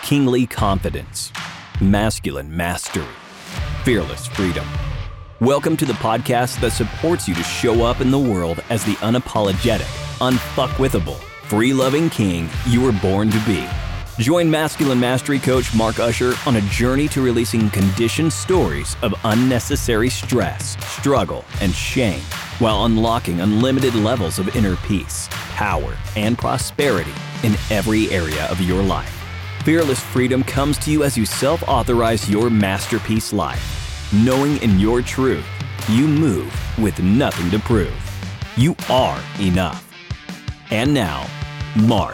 kingly confidence, masculine mastery, fearless freedom. Welcome to the podcast that supports you to show up in the world as the unapologetic, unfuckwithable, free-loving king you were born to be. Join Masculine Mastery Coach Mark Usher on a journey to releasing conditioned stories of unnecessary stress, struggle, and shame, while unlocking unlimited levels of inner peace, power, and prosperity in every area of your life. Fearless freedom comes to you as you self-authorize your masterpiece life, knowing in your truth, you move with nothing to prove. You are enough. And now, Mark.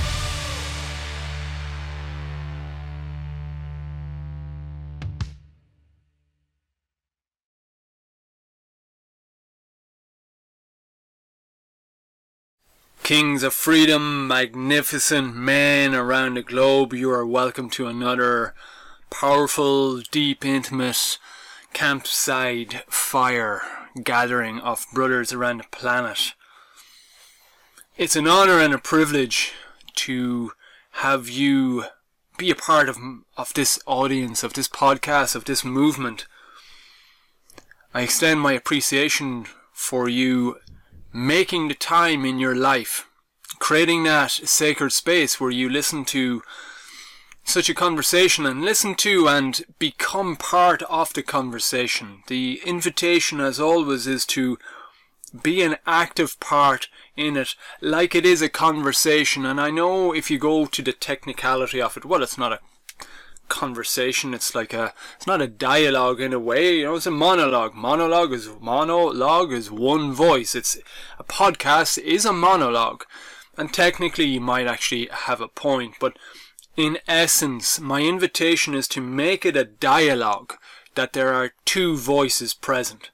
Kings of freedom, magnificent men around the globe, you are welcome to another powerful, deep, intimate campsite fire gathering of brothers around the planet. It's an honor and a privilege to have you be a part of this audience, of this podcast, of this movement. I extend my appreciation for you making the time in your life, creating that sacred space where you listen to such a conversation and listen to and become part of the conversation. The invitation, as always, is to be an active part in it, like it is a conversation. And I know if you go to the technicality of it, well, it's not a conversation, it's not a dialogue in a way, it's a monologue. Monologue is one voice. It's a podcast is a monologue, and technically you might actually have a point, but in essence my invitation is to make it a dialogue, that there are two voices present.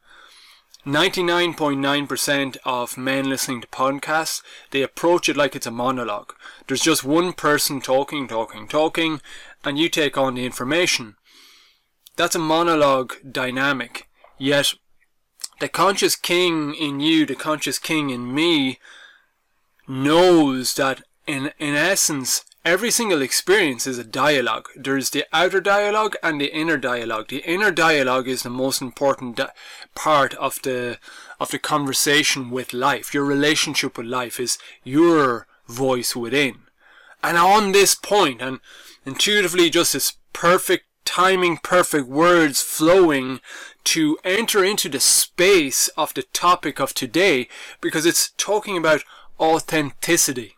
99.9% of men listening to podcasts, they approach it like it's a monologue. There's just one person talking, and you take on the information. That's a monologue dynamic. Yet the conscious king in you, the conscious king in me, knows that in essence every single experience is a dialogue. There's the outer dialogue and the inner dialogue. The inner dialogue is the most important part of the conversation with life. Your relationship with life is your voice within. And on this point, and intuitively just this perfect timing, perfect words flowing to enter into the space of the topic of today, because it's talking about authenticity.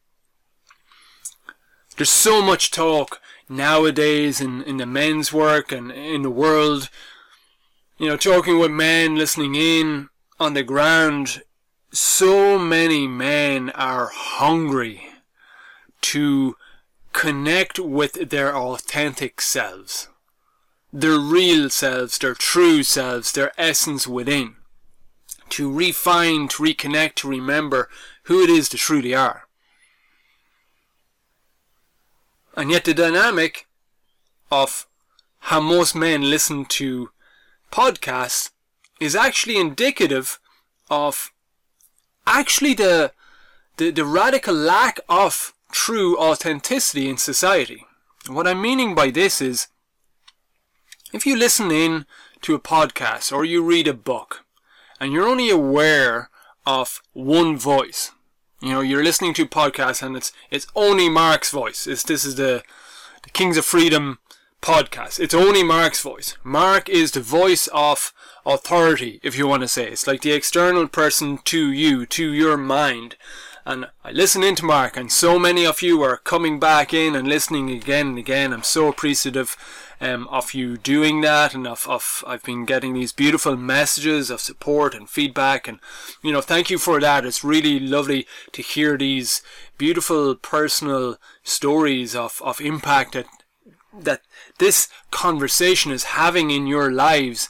There's so much talk nowadays in the men's work and in the world, talking with men, listening in on the ground. So many men are hungry to connect with their authentic selves, their real selves, their true selves, their essence within, to refine, to reconnect, to remember who it is they truly are. And yet the dynamic of how most men listen to podcasts is actually indicative of actually the radical lack of true authenticity in society. What I'm meaning by this is, if you listen in to a podcast or you read a book and you're only aware of one voice, you're listening to a podcast and it's only Mark's voice. This is the Kings of Freedom podcast. It's only Mark's voice. Mark is the voice of authority, if you want to say. It's like the external person to you, to your mind. And I listen into Mark, and so many of you are coming back in and listening again and again. I'm so appreciative of you doing that, and I've been getting these beautiful messages of support and feedback, and thank you for that. It's really lovely to hear these beautiful personal stories of impact that this conversation is having in your lives.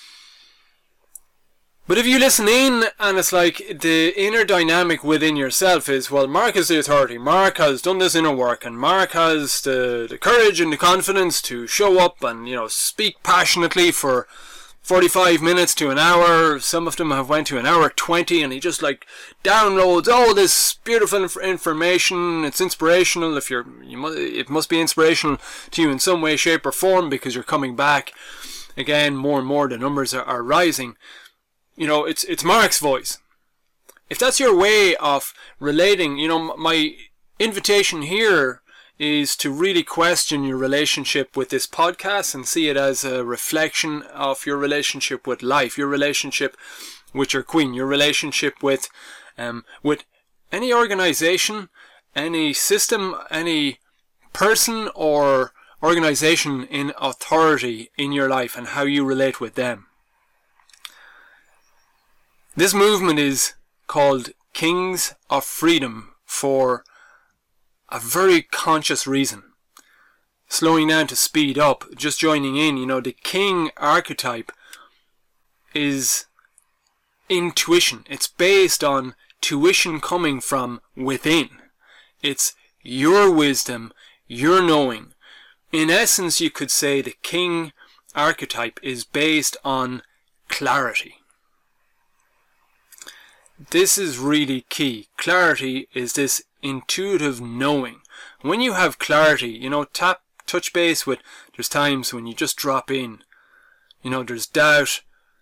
But if you listen in and it's like the inner dynamic within yourself is, well, Mark is the authority, Mark has done this inner work, and Mark has the courage and the confidence to show up and speak passionately for 45 minutes to an hour. Some of them have went to an hour 20, and he just like downloads all this beautiful information. It's inspirational. It must be inspirational to you in some way, shape or form, because you're coming back again more and more. The numbers are rising. It's Mark's voice. If that's your way of relating, my invitation here is to really question your relationship with this podcast and see it as a reflection of your relationship with life, your relationship with your queen, your relationship with any organization, any system, any person or organization in authority in your life, and how you relate with them. This movement is called Kings of Freedom for a very conscious reason. Slowing down to speed up, just joining in, the king archetype is intuition. It's based on tuition coming from within. It's your wisdom, your knowing. In essence, you could say the king archetype is based on clarity. This is really key. Clarity is this intuitive knowing. When you have clarity, touch base with, there's times when you just drop in. There's doubt,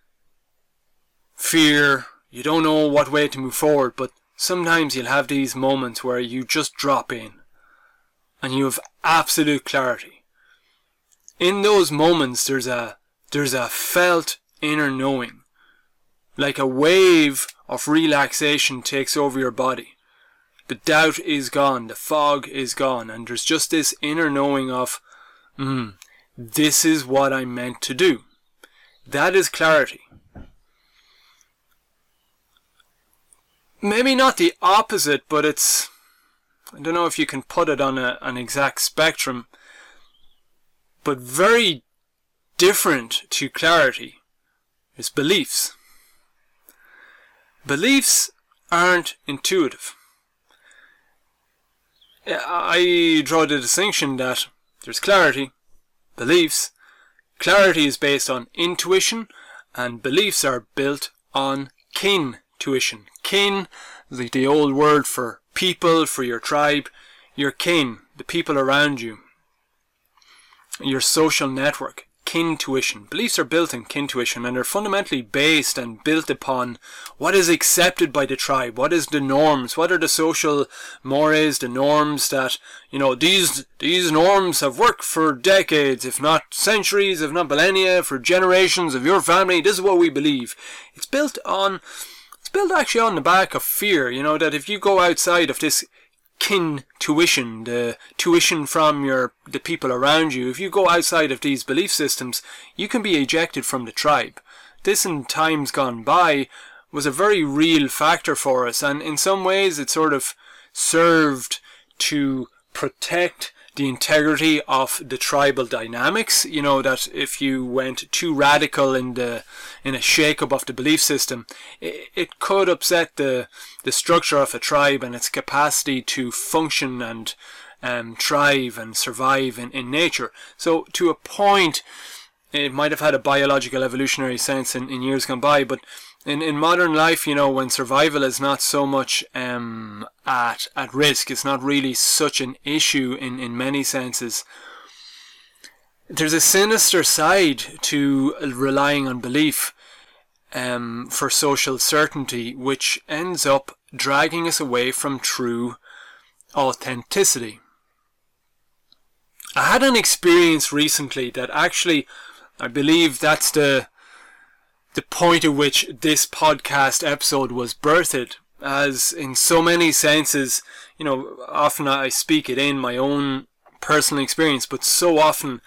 fear, you don't know what way to move forward, but sometimes you'll have these moments where you just drop in and you have absolute clarity. In those moments, there's a felt inner knowing, like a wave of relaxation takes over your body. The doubt is gone, the fog is gone, and there's just this inner knowing of, this is what I'm meant to do. That is clarity. Maybe not the opposite, but it's, I don't know if you can put it on an exact spectrum, but very different to clarity is beliefs. Beliefs aren't intuitive. I draw the distinction that there's clarity, beliefs. Clarity is based on intuition, and beliefs are built on kin-tuition. Kin, like the old word for people, for your tribe, your kin, the people around you, your social network. Kin-tuition. Beliefs are built in kin-tuition, and they're fundamentally based and built upon what is accepted by the tribe, what is the norms, what are the social mores, the norms that, these norms have worked for decades, if not centuries, if not millennia, for generations of your family. This is what we believe. It's built actually on the back of fear, that if you go outside of this kin tuition, the tuition from the people around you, if you go outside of these belief systems, you can be ejected from the tribe. This in times gone by was a very real factor for us, and in some ways it sort of served to protect the integrity of the tribal dynamics. That if you went too radical in a shake-up of the belief system, it could upset the structure of a tribe and its capacity to function and thrive and survive in nature. So to a point, it might have had a biological evolutionary sense in years gone by, but in modern life, when survival is not so much at risk, it's not really such an issue in many senses. There's a sinister side to relying on belief for social certainty, which ends up dragging us away from true authenticity. I had an experience recently that actually, I believe that's the point at which this podcast episode was birthed, as in so many senses, often I speak it in my own personal experience, but so often,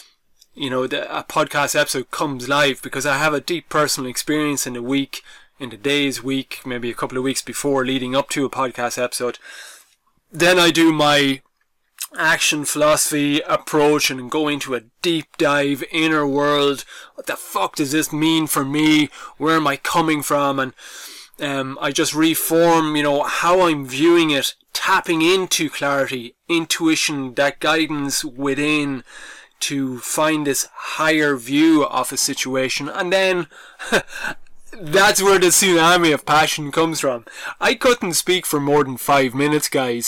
a podcast episode comes live because I have a deep personal experience in the day's week, maybe a couple of weeks before leading up to a podcast episode. Then I do my action philosophy approach and go into a deep dive inner world. What the fuck does this mean for me? Where am I coming from? And I just reform, how I'm viewing it, tapping into clarity, intuition, that guidance within, to find this higher view of a situation, and then that's where the tsunami of passion comes from. I couldn't speak for more than 5 minutes, guys,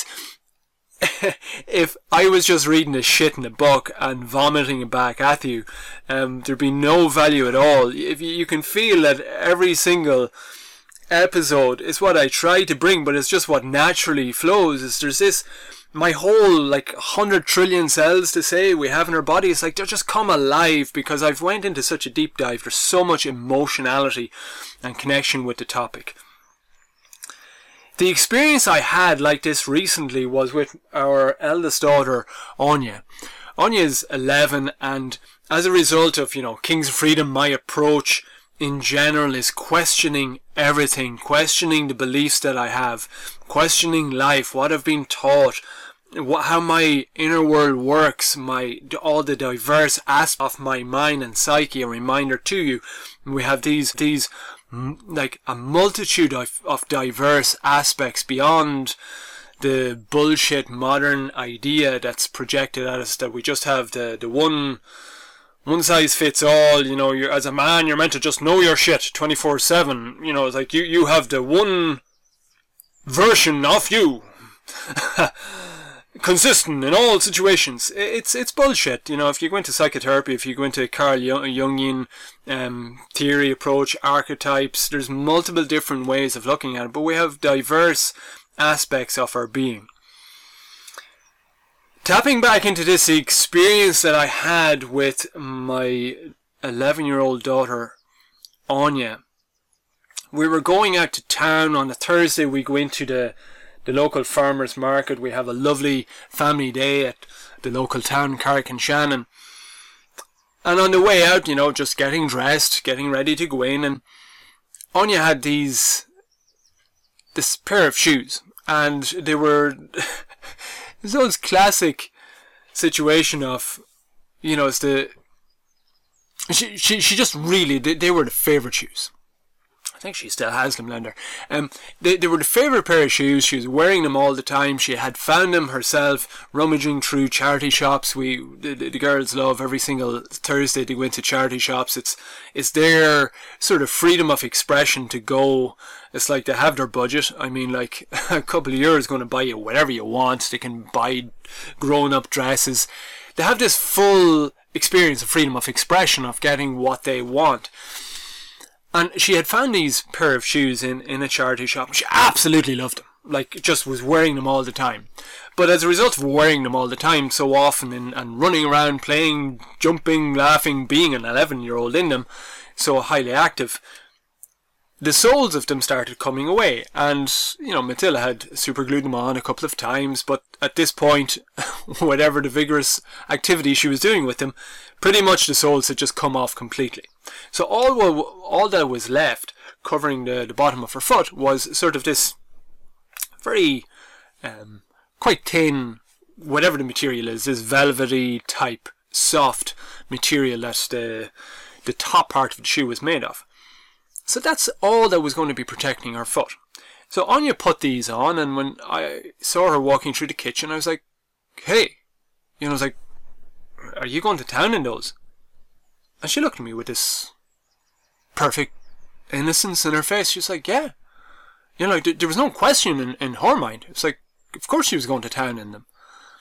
if I was just reading the shit in a book and vomiting it back at you. There'd be no value at all. If you can feel that every single episode is what I try to bring, but it's just what naturally flows. There's this, my whole 100 trillion cells to say we have in our body, it's like they're just come alive because I've went into such a deep dive. There's so much emotionality and connection with the topic. The experience I had like this recently was with our eldest daughter, Anya. Anya's 11, and as a result of, Kings of Freedom, my approach in general is questioning everything, questioning the beliefs that I have, questioning life, what I've been taught, how my inner world works, all the diverse aspects of my mind and psyche. A reminder to you, we have these like a multitude of diverse aspects beyond the bullshit modern idea that's projected at us that we just have the one size fits all. You're, as a man, you're meant to just know your shit 24/7. It's like you have the one version of you consistent in all situations. It's bullshit. If you go into psychotherapy, if you go into Carl Jungian theory approach, archetypes, there's multiple different ways of looking at it, but we have diverse aspects of our being. Tapping back into this experience that I had with my 11-year-old daughter, Anya, we were going out to town on a Thursday. We go into the local farmers market. We have a lovely family day at the local town, Carrick-on-Shannon. And on the way out, just getting dressed, getting ready to go in, and Anya had this pair of shoes, and they were it's those classic situation of, it's she just really, they were the favourite shoes. I think she still has them, Lender. They were the favourite pair of shoes. She was wearing them all the time. She had found them herself, rummaging through charity shops. The girls love every single Thursday to go into charity shops. It's their sort of freedom of expression to go. It's like they have their budget. I mean, like, a couple of euros going to buy you whatever you want. They can buy grown-up dresses. They have this full experience of freedom of expression, of getting what they want. And she had found these pair of shoes in a charity shop. She absolutely loved them. Like, just was wearing them all the time. But as a result of wearing them all the time so often and running around, playing, jumping, laughing, being an 11-year-old in them, so highly active, the soles of them started coming away. And, Matilda had superglued them on a couple of times, but at this point, whatever the vigorous activity she was doing with them, pretty much the soles had just come off completely. So all that was left, covering the bottom of her foot, was sort of this very quite thin, whatever the material is, this velvety type, soft material that the top part of the shoe was made of. So that's all that was going to be protecting her foot. So Anya put these on, and when I saw her walking through the kitchen, I was like, hey, I was like, are you going to town in those? And she looked at me with this perfect innocence in her face. She was like, yeah. There was no question in her mind. It's like, of course she was going to town in them.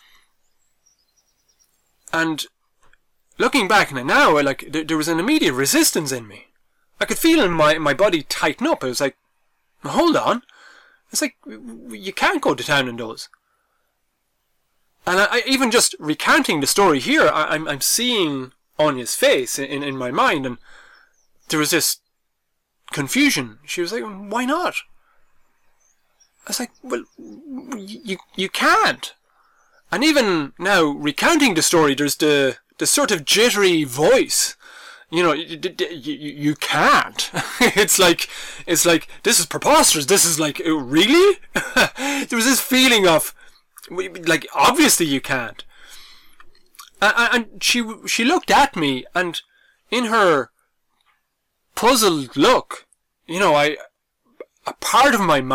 And looking back on it now, there was an immediate resistance in me. I could feel my body tighten up. I was like, hold on. It's like, you can't go to town in those. And I even just recounting the story here, I'm seeing Anya's face in my mind, and there was this confusion. She was like, why not? I was like, well, you can't. And even now, recounting the story, there's the sort of jittery voice. You can't. It's like, this is preposterous. This is like, really? There was this feeling of, like, obviously you can't. And she looked at me, and in her puzzled look, a part of my mind,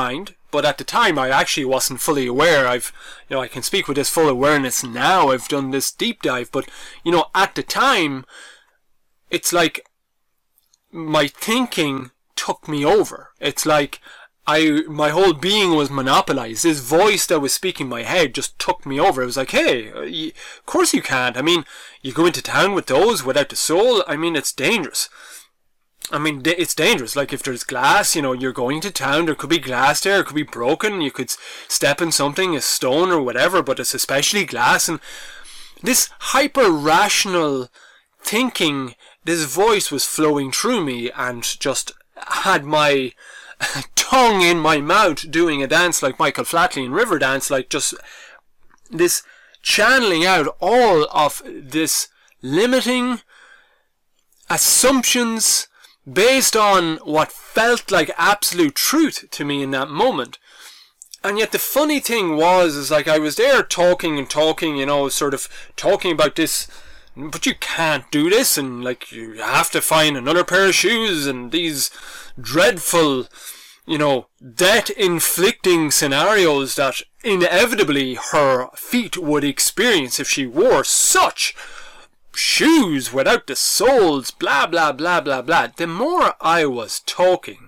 But at the time, I actually wasn't fully aware. I can speak with this full awareness now. I've done this deep dive, but, at the time, it's like my thinking took me over. It's like my whole being was monopolized. This voice that was speaking in my head just took me over. It was like, hey, of course you can't. I mean, you go into town with those without the soul. I mean, it's dangerous. It's dangerous. Like, if there's glass, you're going to town, there could be glass there, it could be broken, you could step in something, a stone or whatever, but it's especially glass. And this hyper-rational thinking, this voice was flowing through me and just had my tongue in my mouth doing a dance like Michael Flatley in Riverdance, like just this channeling out all of this limiting assumptions based on what felt like absolute truth to me in that moment. And yet the funny thing is like I was there talking, sort of talking about this, but you can't do this, and like you have to find another pair of shoes, and these dreadful, death-inflicting scenarios that inevitably her feet would experience if she wore such shoes without the soles, blah blah blah blah blah. The more I was talking,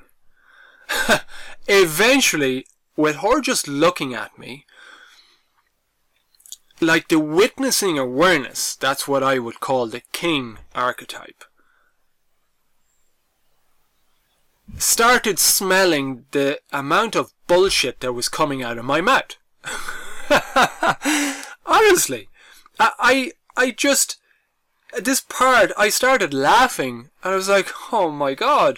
eventually, with her just looking at me, like the witnessing awareness, that's what I would call the king archetype, started smelling the amount of bullshit that was coming out of my mouth. Honestly, I just, this part, I started laughing, and I was like, oh my god.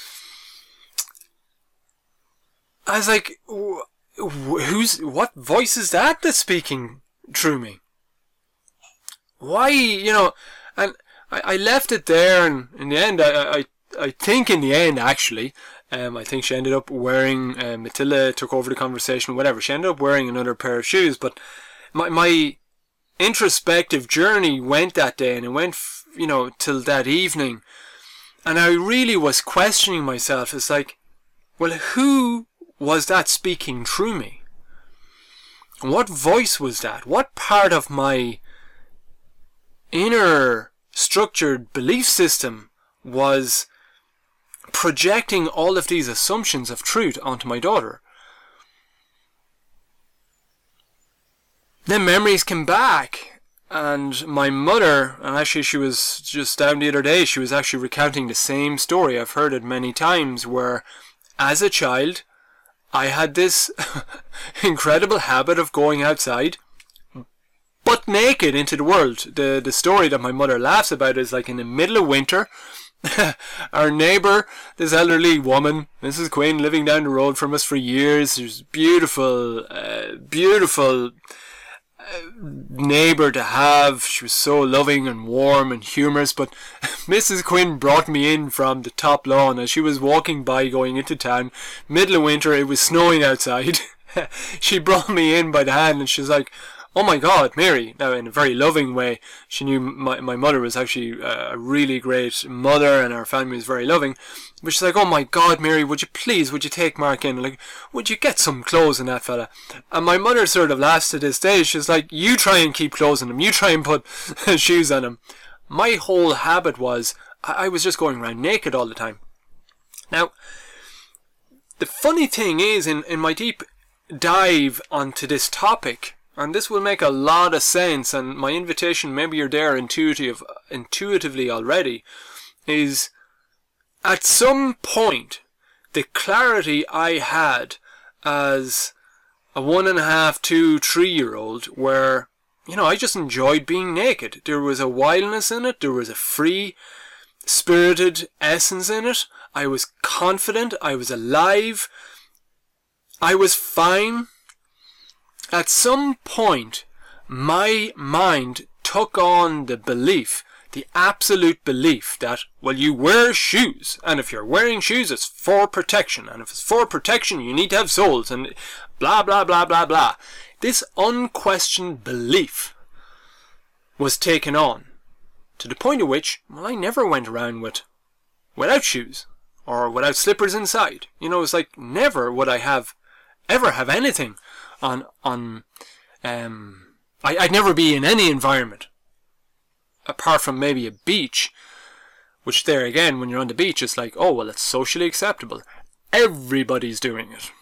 I was like, what voice is that that's speaking through me? Why, and I left it there, and in the end, I think in the end, actually, I think she ended up wearing, Matilda took over the conversation, whatever, she ended up wearing another pair of shoes, but my introspective journey went that day, and it went, till that evening, and I really was questioning myself. It's like, well, who was that speaking through me? What voice was that? What part of my inner structured belief system was projecting all of these assumptions of truth onto my daughter? Then memories came back, and my mother, and actually she was just down the other day, she was actually recounting the same story. I've heard it many times, where as a child I had this incredible habit of going outside butt naked into the world. The story that my mother laughs about is like in the middle of winter, our neighbour, this elderly woman, Mrs. Quinn, living down the road from us for years, she was beautiful neighbour to have. She was so loving and warm and humorous, but Mrs. Quinn brought me in from the top lawn as she was walking by going into town, middle of winter, it was snowing outside. She brought me in by the hand and she's like, oh my god, Mary, now in a very loving way. She knew my mother was actually a really great mother and our family was very loving. But she's like, oh my god, Mary, would you take Mark in? Like, would you get some clothes in that fella? And my mother sort of laughs to this day. She's like, you try and keep clothes on him. You try and put shoes on him. My whole habit was, I was just going around naked all the time. Now, the funny thing is, in my deep dive onto this topic, and this will make a lot of sense, and my invitation, maybe you're there intuitively already, is at some point, the clarity I had as a 1.5, 2, 3-year-old, where, I just enjoyed being naked. There was a wildness in it, there was a free, spirited essence in it. I was confident, I was alive, I was fine. At some point, my mind took on the belief, the absolute belief that, well, you wear shoes, and if you're wearing shoes, it's for protection, and if it's for protection, you need to have soles, and blah, blah, blah, blah, blah. This unquestioned belief was taken on, to the point at which, well, I never went around without shoes, or without slippers inside. It's like, never would I have ever have anything on I'd never be in any environment apart from maybe a beach, which there again, when you're on the beach, it's like, oh well, it's socially acceptable. Everybody's doing it.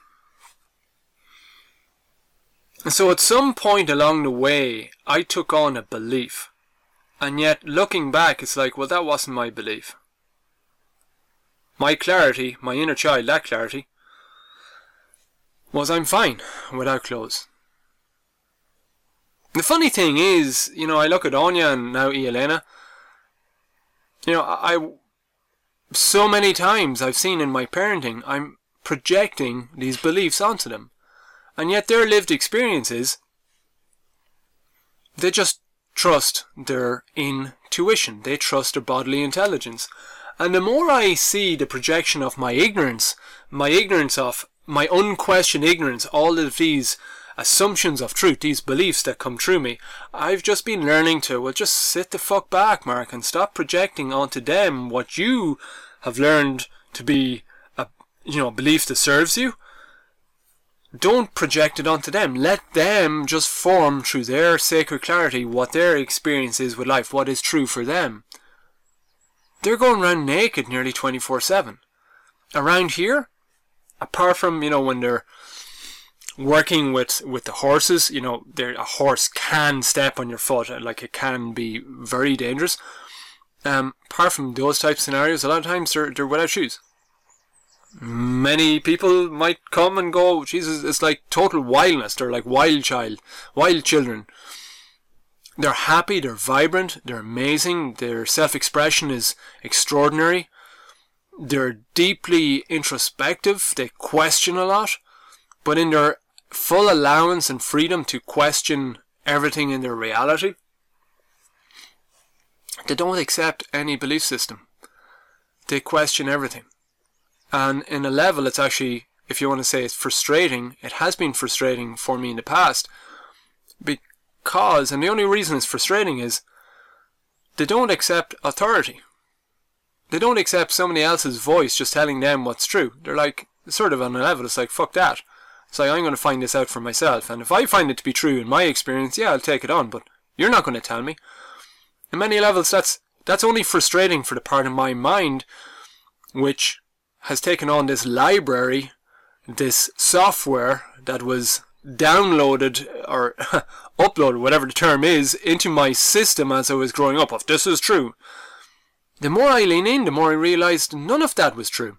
And so at some point along the way, I took on a belief. And yet, looking back, it's like, well, that wasn't my belief. My clarity, my inner child, that clarity, was I'm fine without clothes. The funny thing is, I look at Anya and now Elena. So many times I've seen in my parenting, I'm projecting these beliefs onto them. And yet their lived experiences, they just trust their intuition. They trust their bodily intelligence. And the more I see the projection of my ignorance of my unquestioned ignorance, all of these assumptions of truth, these beliefs that come through me, I've just been learning to, well, just sit the fuck back, Mark, and stop projecting onto them what you have learned to be a belief that serves you. Don't project it onto them. Let them just form through their sacred clarity what their experience is with life, what is true for them. They're going around naked nearly 24/7. Around here, apart from, when they're working with the horses, a horse can step on your foot, like it can be very dangerous. Apart from those type of scenarios, a lot of times they're without shoes. Many people might come and go, Jesus, it's like total wildness. They're like wild children. They're happy, they're vibrant, they're amazing, their self-expression is extraordinary. They're deeply introspective, they question a lot, but in their full allowance and freedom to question everything in their reality, they don't accept any belief system. They question everything. And in a level, it's actually, if you want to say it's frustrating, it has been frustrating for me in the past, because, and the only reason it's frustrating is, they don't accept authority. They don't accept somebody else's voice just telling them what's true. They're like, sort of on a level, it's like, fuck that. It's like, I'm going to find this out for myself, and if I find it to be true in my experience, yeah, I'll take it on, but you're not going to tell me. In many levels, that's only frustrating for the part of my mind which has taken on this library, this software that was downloaded or uploaded, whatever the term is, into my system as I was growing up, if this is true. The more I lean in, the more I realised none of that was true.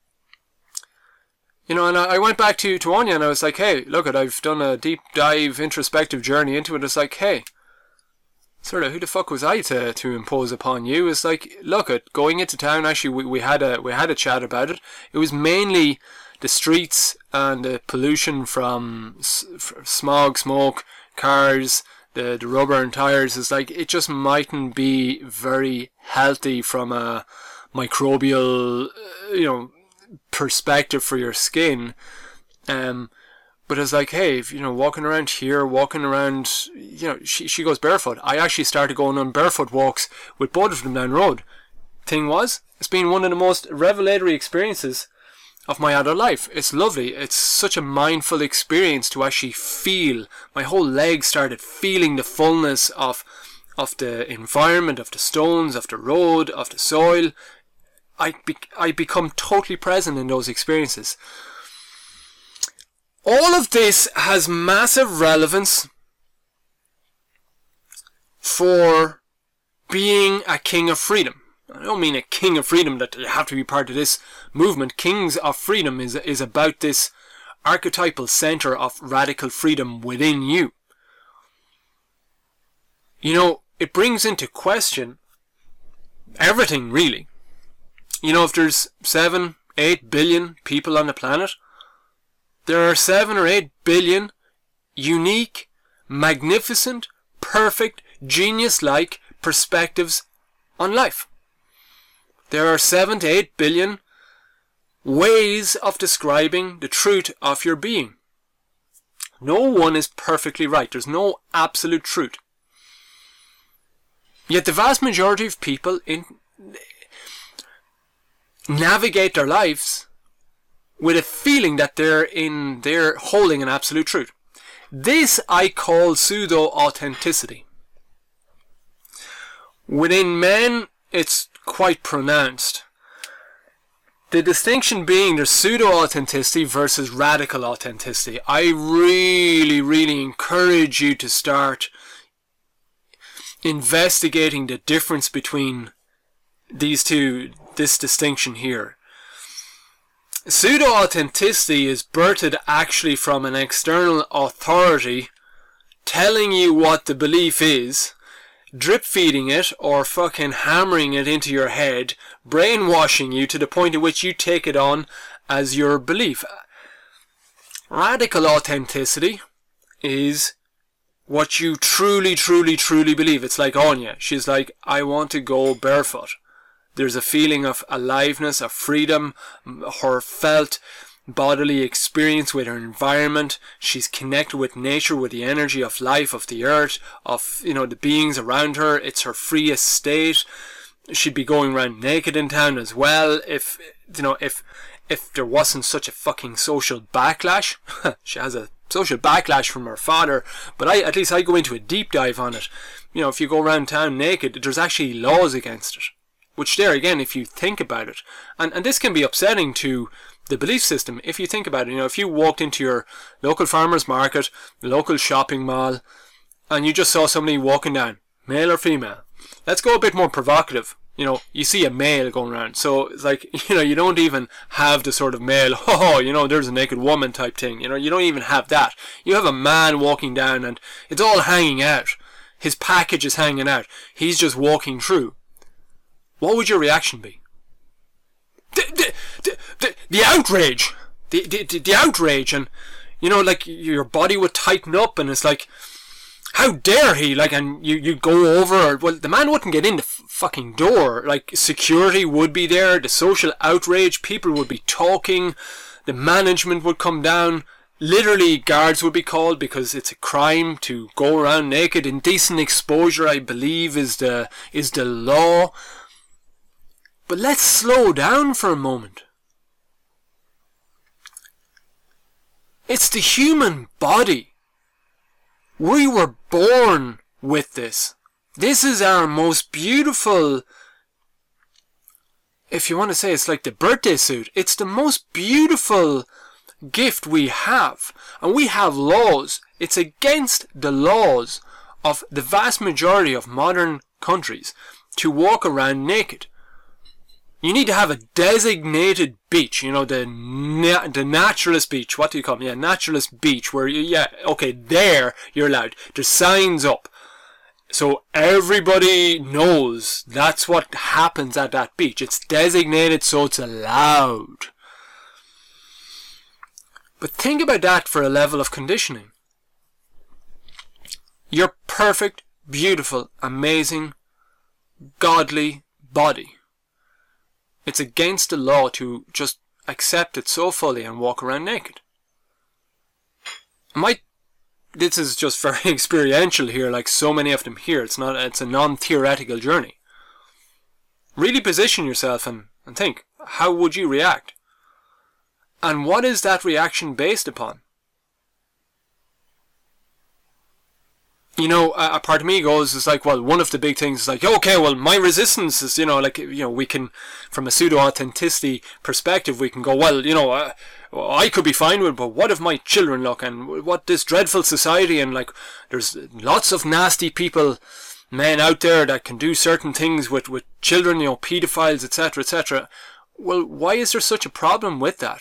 And I went back to Anya and I was like, hey, look, I've done a deep dive introspective journey into it. It's like, hey, sort of, who the fuck was I to impose upon you? It's like, look, going into town, actually, we had a chat about it. It was mainly the streets and the pollution from smog, smoke, cars, the rubber and tires. It's like, it just mightn't be very healthy from a microbial, perspective for your skin. But it's like, hey, if, walking around here, she goes barefoot. I actually started going on barefoot walks with both of them down the road. Thing was, it's been one of the most revelatory experiences of my adult life. It's lovely. It's such a mindful experience to actually feel. My whole leg started feeling the fullness of the environment, of the stones, of the road, of the soil. I become totally present in those experiences. All of this has massive relevance for being a king of freedom. I don't mean a king of freedom that you have to be part of this movement. Kings of freedom is about this archetypal center of radical freedom within you. It brings into question everything, really. If there's 7-8 billion people on the planet, there are 7 or 8 billion unique, magnificent, perfect, genius-like perspectives on life. There are 7 to 8 billion ways of describing the truth of your being. No one is perfectly right. There's no absolute truth. Yet the vast majority of people navigate their lives with a feeling that they're holding an absolute truth. This I call pseudo-authenticity. Within men, it's quite pronounced. The distinction being there's pseudo-authenticity versus radical authenticity. I really, really encourage you to start investigating the difference between these two, this distinction here. Pseudo-authenticity is birthed actually from an external authority telling you what the belief is, drip feeding it or fucking hammering it into your head, brainwashing you to the point at which you take it on as your belief. Radical authenticity is what you truly, truly, truly believe. It's like Anya. She's like, I want to go barefoot. There's a feeling of aliveness, of freedom, her felt bodily experience with her environment. She's connected with nature, with the energy of life, of the earth, of, you know, the beings around her. It's her freest state. She'd be going around naked in town as well if, you know, if there wasn't such a fucking social backlash. She has a social backlash from her father, but at least I go into a deep dive on it. You know, if you go around town naked, there's actually laws against it. Which there again, if you think about it, and this can be upsetting to the belief system, if you think about it. You know, if you walked into your local farmer's market, local shopping mall, and you just saw somebody walking down, male or female, let's go a bit more provocative. You know, you see a male going around, so it's like, you know, you don't even have the sort of male, you know, there's a naked woman type thing. You know, you don't even have that. You have a man walking down and it's all hanging out. His package is hanging out. He's just walking through. What would your reaction be? The outrage! The outrage, and, you know, like, your body would tighten up, and it's like, how dare he? Like, and you go over, well, the man wouldn't get in the fucking door. Like, security would be there, the social outrage, people would be talking, the management would come down, literally guards would be called because it's a crime to go around naked. Indecent exposure, I believe, is the law. But let's slow down for a moment. It's the human body. We were born with this. This is our most beautiful, if you want to say it's like the birthday suit, it's the most beautiful gift we have. And we have laws. It's against the laws of the vast majority of modern countries to walk around naked. You need to have a designated beach, you know, the naturalist beach. What do you call it? Yeah, naturalist beach, where there you're allowed. There's signs up. So everybody knows that's what happens at that beach. It's designated, so it's allowed. But think about that for a level of conditioning. Your perfect, beautiful, amazing, godly body. It's against the law to just accept it so fully and walk around naked. This is just very experiential here, like so many of them here. It's a non-theoretical journey. Really position yourself and think, how would you react? And what is that reaction based upon? You know, a part of me goes, is like, well, one of the big things is like, okay, well, my resistance is, you know, like, you know, we can, from a pseudo-authenticity perspective, we can go, well, you know, I could be fine with it, but what if my children look, and what this dreadful society, and like, there's lots of nasty people, men out there that can do certain things with children, you know, pedophiles, etc., etc. Well, why is there such a problem with that?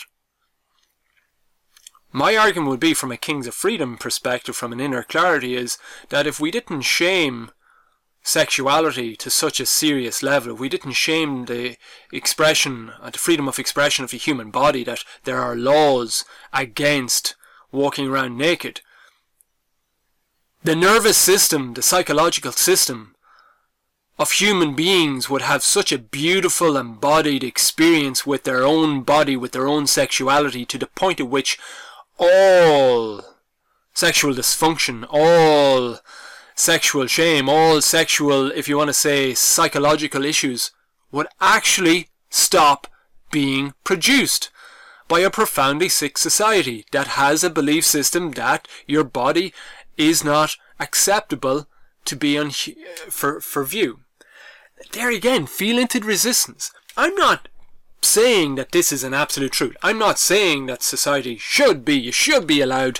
My argument would be, from a Kings of Freedom perspective, from an inner clarity, is that if we didn't shame sexuality to such a serious level, if we didn't shame the expression, the freedom of expression of the human body, that there are laws against walking around naked, the nervous system, the psychological system of human beings would have such a beautiful embodied experience with their own body, with their own sexuality, to the point at which all sexual dysfunction, all sexual shame, all sexual, if you want to say, psychological issues would actually stop being produced. by a profoundly sick society that has a belief system that your body is not acceptable to be on for view. There again, feel into the resistance. I'm not saying that this is an absolute truth. I'm not saying that society should be allowed,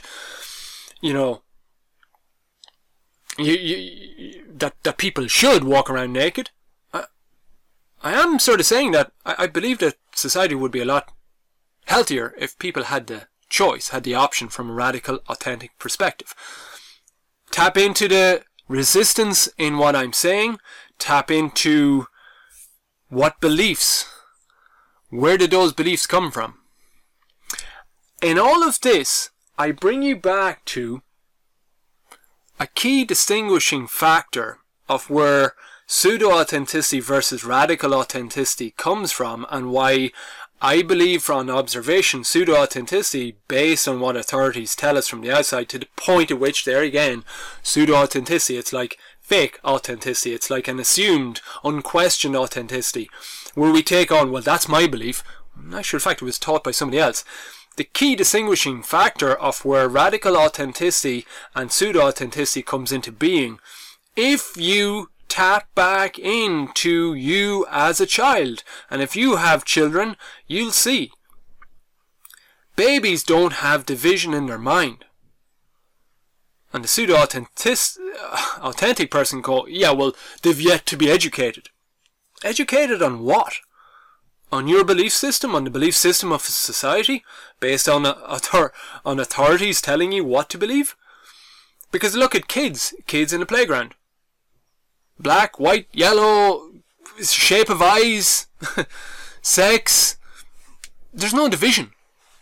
that people should walk around naked. I am sort of saying that I believe that society would be a lot healthier if people had the choice, had the option from a radical, authentic perspective. Tap into the resistance in what I'm saying. Tap into what beliefs, where did those beliefs come from? In all of this, I bring you back to a key distinguishing factor of where pseudo-authenticity versus radical authenticity comes from, and why I believe from observation pseudo-authenticity, based on what authorities tell us from the outside, to the point at which, there again, pseudo-authenticity, it's like fake authenticity, it's like an assumed, unquestioned authenticity, where we take on, well, that's my belief. In actual fact, it was taught by somebody else. The key distinguishing factor of where radical authenticity and pseudo-authenticity comes into being, if you tap back into you as a child, and if you have children, you'll see babies don't have division in their mind. And the pseudo-authentic person go, yeah, well, they've yet to be educated. Educated on what? On your belief system, on the belief system of society, based on authorities telling you what to believe? Because look at kids in the playground. Black, white, yellow, shape of eyes, sex. There's no division.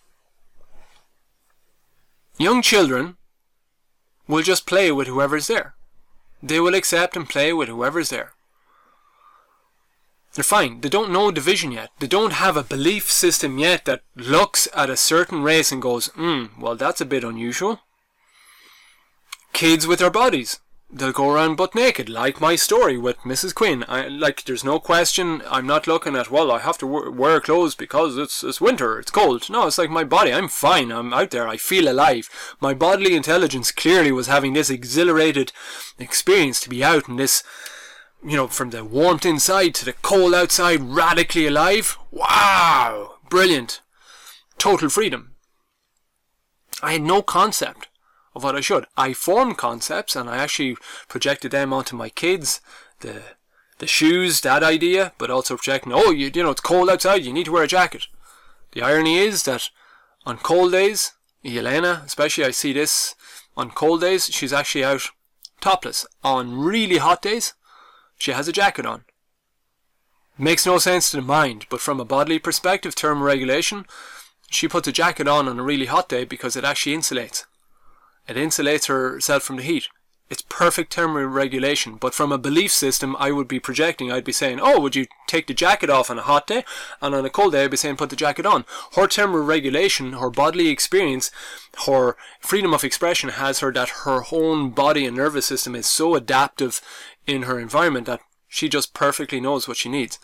Young children will just play with whoever's there. They will accept and play with whoever's there. They're fine. They don't know division yet. They don't have a belief system yet that looks at a certain race and goes, well, that's a bit unusual. Kids with their bodies. They'll go around butt naked, like my story with Mrs. Quinn. There's no question. I'm not looking at, well, I have to wear clothes because it's winter, it's cold. No, it's like my body. I'm fine. I'm out there. I feel alive. My bodily intelligence clearly was having this exhilarated experience to be out in this, from the warmth inside to the cold outside, radically alive. Wow! Brilliant. Total freedom. I had no concept of what I should. I formed concepts and I actually projected them onto my kids. The shoes, that idea, but also projecting, it's cold outside, you need to wear a jacket. The irony is that on cold days, Elena, especially, I see this, on cold days, she's actually out topless. On really hot days, she has a jacket on. Makes no sense to the mind, but from a bodily perspective, thermoregulation, she puts a jacket on a really hot day because it actually insulates. It insulates herself from the heat. It's perfect thermoregulation. But from a belief system, I would be projecting. I'd be saying, would you take the jacket off on a hot day? And on a cold day, I'd be saying, put the jacket on. Her thermoregulation, her bodily experience, her freedom of expression has her that her own body and nervous system is so adaptive in her environment that she just perfectly knows what she needs.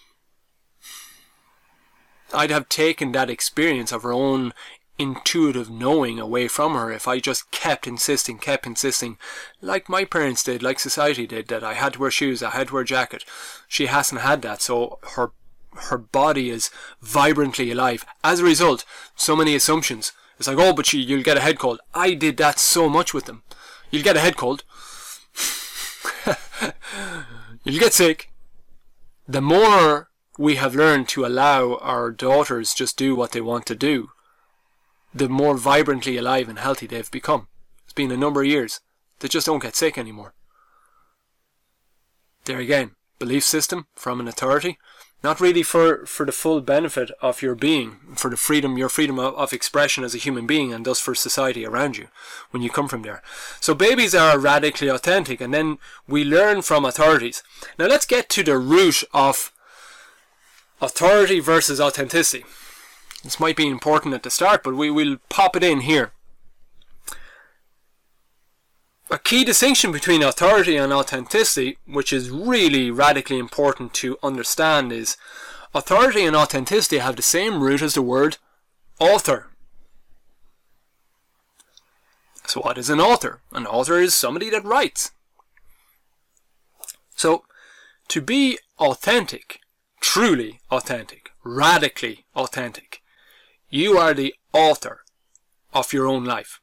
I'd have taken that experience of her own intuitive knowing away from her if I just kept insisting, like my parents did, like society did, that I had to wear shoes, I had to wear a jacket. She hasn't had that, so her body is vibrantly alive. As a result, so many assumptions. It's like, but you'll get a head cold. I did that so much with them. You'll get a head cold. You'll get sick. The more we have learned to allow our daughters just do what they want to do, the more vibrantly alive and healthy they've become. It's been a number of years. They just don't get sick anymore. There again, belief system from an authority, not really for the full benefit of your being, for your freedom of expression as a human being, and thus for society around you when you come from there. So babies are radically authentic, and then we learn from authorities. Now let's get to the root of authority versus authenticity. This might be important at the start, but we will pop it in here. A key distinction between authority and authenticity, which is really radically important to understand, is authority and authenticity have the same root as the word author. So what is an author? An author is somebody that writes. So, to be authentic, truly authentic, radically authentic, you are the author of your own life.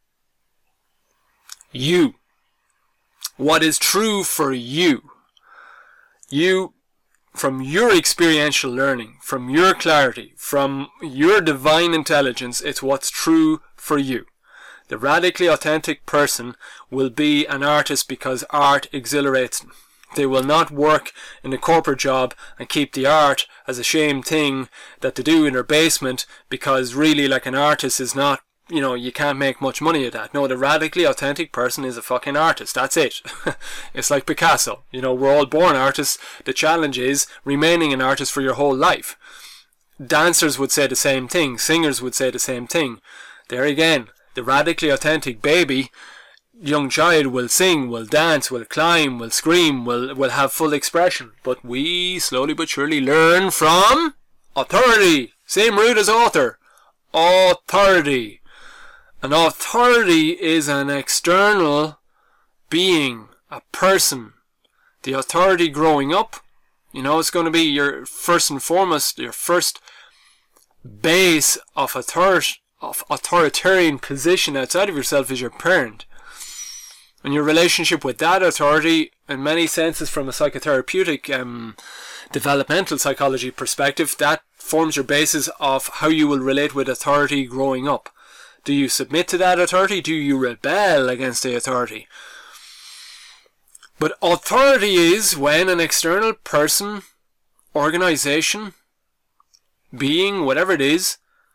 You. What is true for you. You, from your experiential learning, from your clarity, from your divine intelligence, it's what's true for you. The radically authentic person will be an artist because art exhilarates them. They will not work in a corporate job and keep the art as a shame thing that they do in their basement, because really, like, an artist is not, you know, you can't make much money at that. No, the radically authentic person is a fucking artist. That's it. It's like Picasso. You know, we're all born artists. The challenge is remaining an artist for your whole life. Dancers would say the same thing. Singers would say the same thing. There again, the radically authentic baby, young child, will sing, will dance, will climb, will scream, will have full expression. But we slowly but surely learn from authority. Same root as author. Authority. An authority is an external being, a person. The authority growing up, you know, it's going to be your first and foremost, your first base of authoritarian position outside of yourself is your parent. And your relationship with that authority, in many senses from a psychotherapeutic, developmental psychology perspective, that forms your basis of how you will relate with authority growing up. Do you submit to that authority? Do you rebel against the authority? But authority is when an external person, organization, being, whatever it is,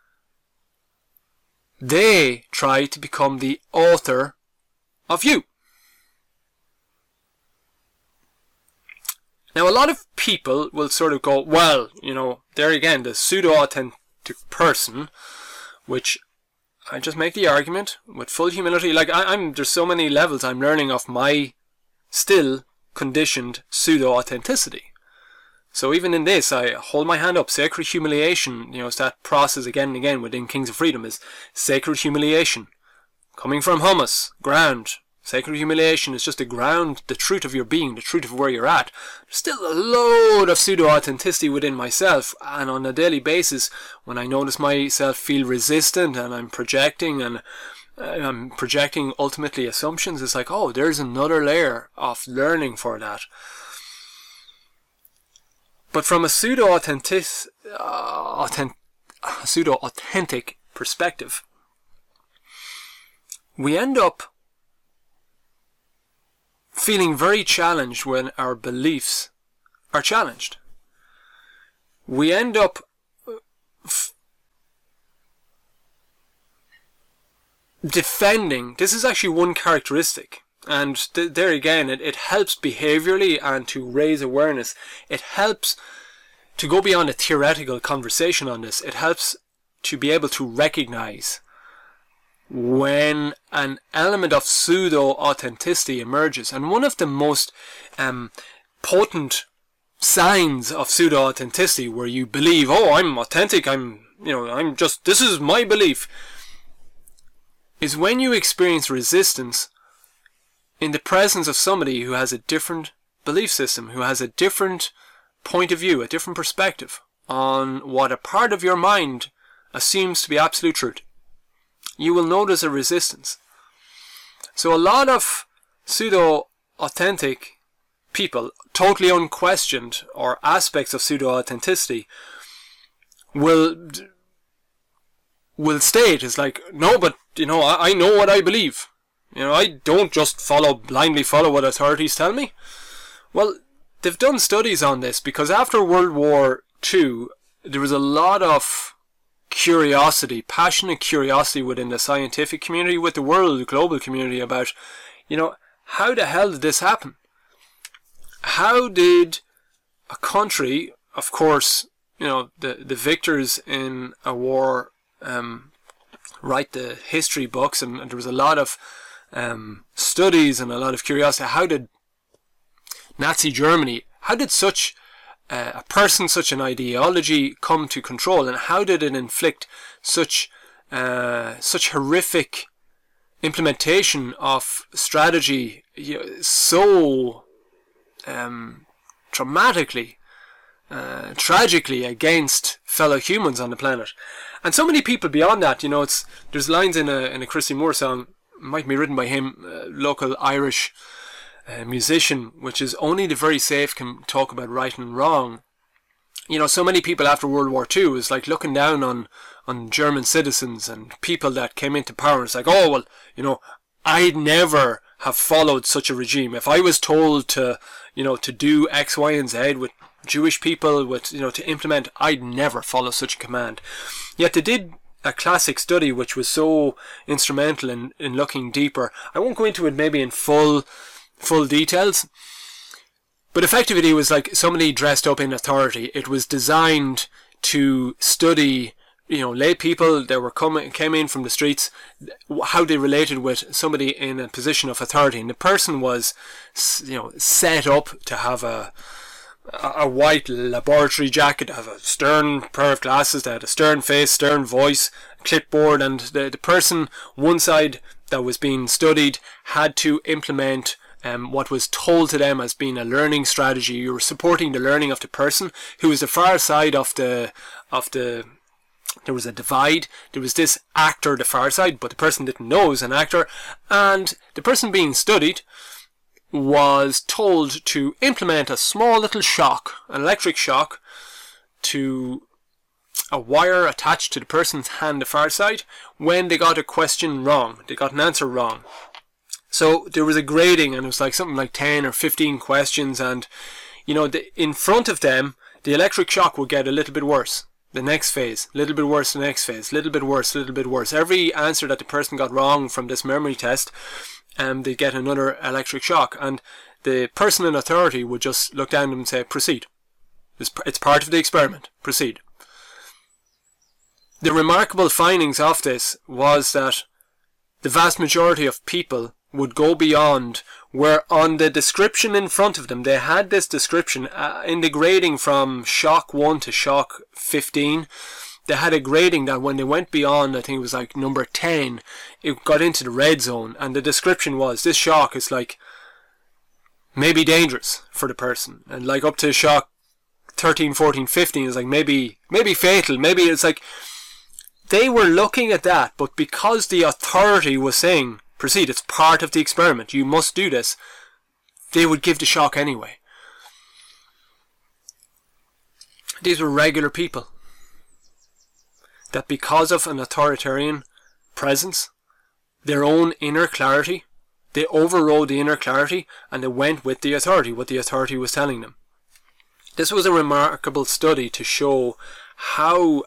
they try to become the author of you. Now, a lot of people will sort of go, well, you know, there again, the pseudo-authentic person, which I just make the argument with full humility. Like, there's so many levels I'm learning of my still conditioned pseudo-authenticity. So even in this, I hold my hand up. Sacred humiliation, you know, it's that process again and again within Kings of Freedom, is sacred humiliation. Coming from humus, ground. Sacred humiliation is just the ground, the truth of your being, the truth of where you're at. There's still a load of pseudo-authenticity within myself, and on a daily basis, when I notice myself feel resistant and I'm projecting ultimately assumptions, it's like, oh, there's another layer of learning for that. But from a pseudo-authentic perspective, we end up feeling very challenged when our beliefs are challenged. We end up defending. This is actually one characteristic, and there again, it helps behaviorally and to raise awareness. It helps to go beyond a theoretical conversation on this. It helps to be able to recognize when an element of pseudo-authenticity emerges. And one of the most potent signs of pseudo-authenticity, where you believe, oh, I'm authentic, this is my belief, is when you experience resistance in the presence of somebody who has a different belief system, who has a different point of view, a different perspective on what a part of your mind assumes to be absolute truth. You will notice a resistance. So a lot of pseudo-authentic people, totally unquestioned, or aspects of pseudo-authenticity, will state, it's like, no, but, you know, I know what I believe. You know, I don't just blindly follow what authorities tell me. Well, they've done studies on this, because after World War II, there was a lot of curiosity, passionate curiosity within the scientific community, with the world, the global community, about, you know, how the hell did this happen? How did a country, of course, you know, the victors in a war write the history books, and there was a lot of studies and a lot of curiosity. How did Nazi Germany, how did such a person, such an ideology come to control, and how did it inflict such horrific implementation of strategy, so dramatically, tragically against fellow humans on the planet. And so many people beyond that, there's lines in a Christy Moore song, might be written by him, local Irish musician, which is only the very safe can talk about right and wrong. So many people after World War II is like looking down on German citizens and people that came into power. It's like, oh, well, I'd never have followed such a regime. If I was told to do X, Y, and Z with Jewish people, to implement, I'd never follow such a command. Yet they did a classic study which was so instrumental in looking deeper. I won't go into it maybe in full details, but effectively it was like somebody dressed up in authority. It was designed to study lay people that came in from the streets, how they related with somebody in a position of authority. And the person was set up to have a white laboratory jacket, have a stern pair of glasses, that had a stern face, stern voice, clipboard, and the person, one side that was being studied, had to implement what was told to them as being a learning strategy. You were supporting the learning of the person who was the far side of the there was a divide. There was this actor, the far side, but the person didn't know it was an actor, and the person being studied was told to implement a small little shock, an electric shock, to a wire attached to the person's hand, the far side, when they got a question wrong, they got an answer wrong. So there was a grading, and it was like something like 10 or 15 questions, and in front of them the electric shock would get a little bit worse. The next phase, a little bit worse, the next phase, a little bit worse, a little bit worse. Every answer that the person got wrong from this memory test, they get another electric shock, and the person in authority would just look down at them and say, proceed. It's part of the experiment. Proceed. The remarkable findings of this was that the vast majority of people would go beyond where on the description in front of them, they had this description in the grading from shock 1 to shock 15. They had a grading that when they went beyond, I think it was like number 10, it got into the red zone, and the description was, this shock is like maybe dangerous for the person, and like up to shock 13, 14, 15 is like maybe fatal, maybe it's like, they were looking at that, but because the authority was saying, proceed, it's part of the experiment, you must do this, they would give the shock anyway. These were regular people that, because of an authoritarian presence, their own inner clarity, they overrode the inner clarity and they went with the authority, what the authority was telling them. This was a remarkable study to show how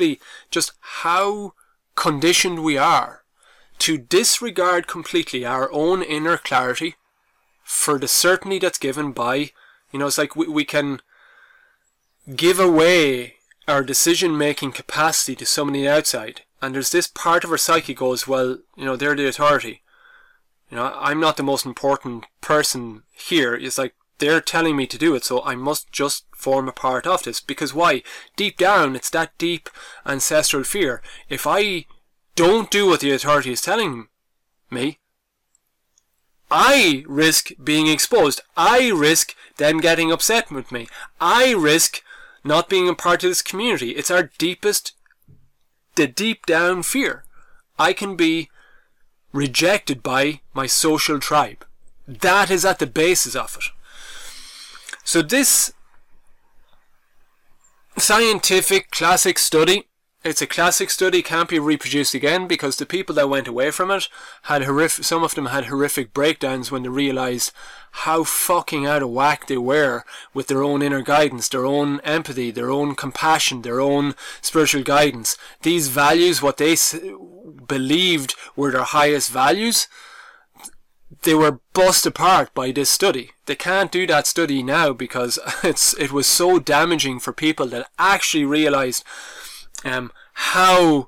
conditioned we are to disregard completely our own inner clarity for the certainty that's given by, it's like we can give away our decision-making capacity to somebody outside, and there's this part of our psyche goes, well, they're the authority. I'm not the most important person here. It's like, they're telling me to do it, so I must just form a part of this. Because why? Deep down, it's that deep ancestral fear. If I don't do what the authority is telling me, I risk being exposed. I risk them getting upset with me. I risk not being a part of this community. It's our the deep down fear. I can be rejected by my social tribe. That is at the basis of it. So this scientific classic study, it's a classic study, can't be reproduced again, because the people that went away from it had some of them had horrific breakdowns when they realised how fucking out of whack they were with their own inner guidance, their own empathy, their own compassion, their own spiritual guidance. These values, what they believed were their highest values, they were bust apart by this study. They can't do that study now because it was so damaging for people that actually realised how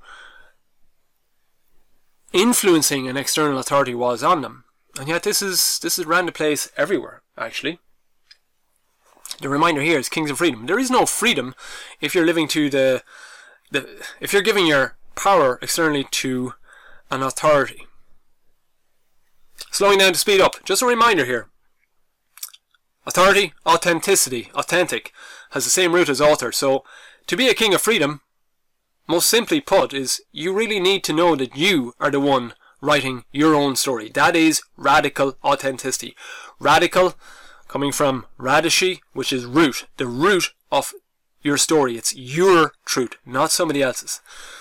influencing an external authority was on them. And yet this is around the place everywhere, actually. The reminder here is Kings of Freedom. There is no freedom if you're living to if you're giving your power externally to an authority. Slowing down to speed up. Just a reminder here. Authority, authenticity, authentic, has the same root as author. So, to be a king of freedom, most simply put, is you really need to know that you are the one writing your own story. That is radical authenticity. Radical, coming from radishi, which is root. The root of your story. It's your truth, not somebody else's.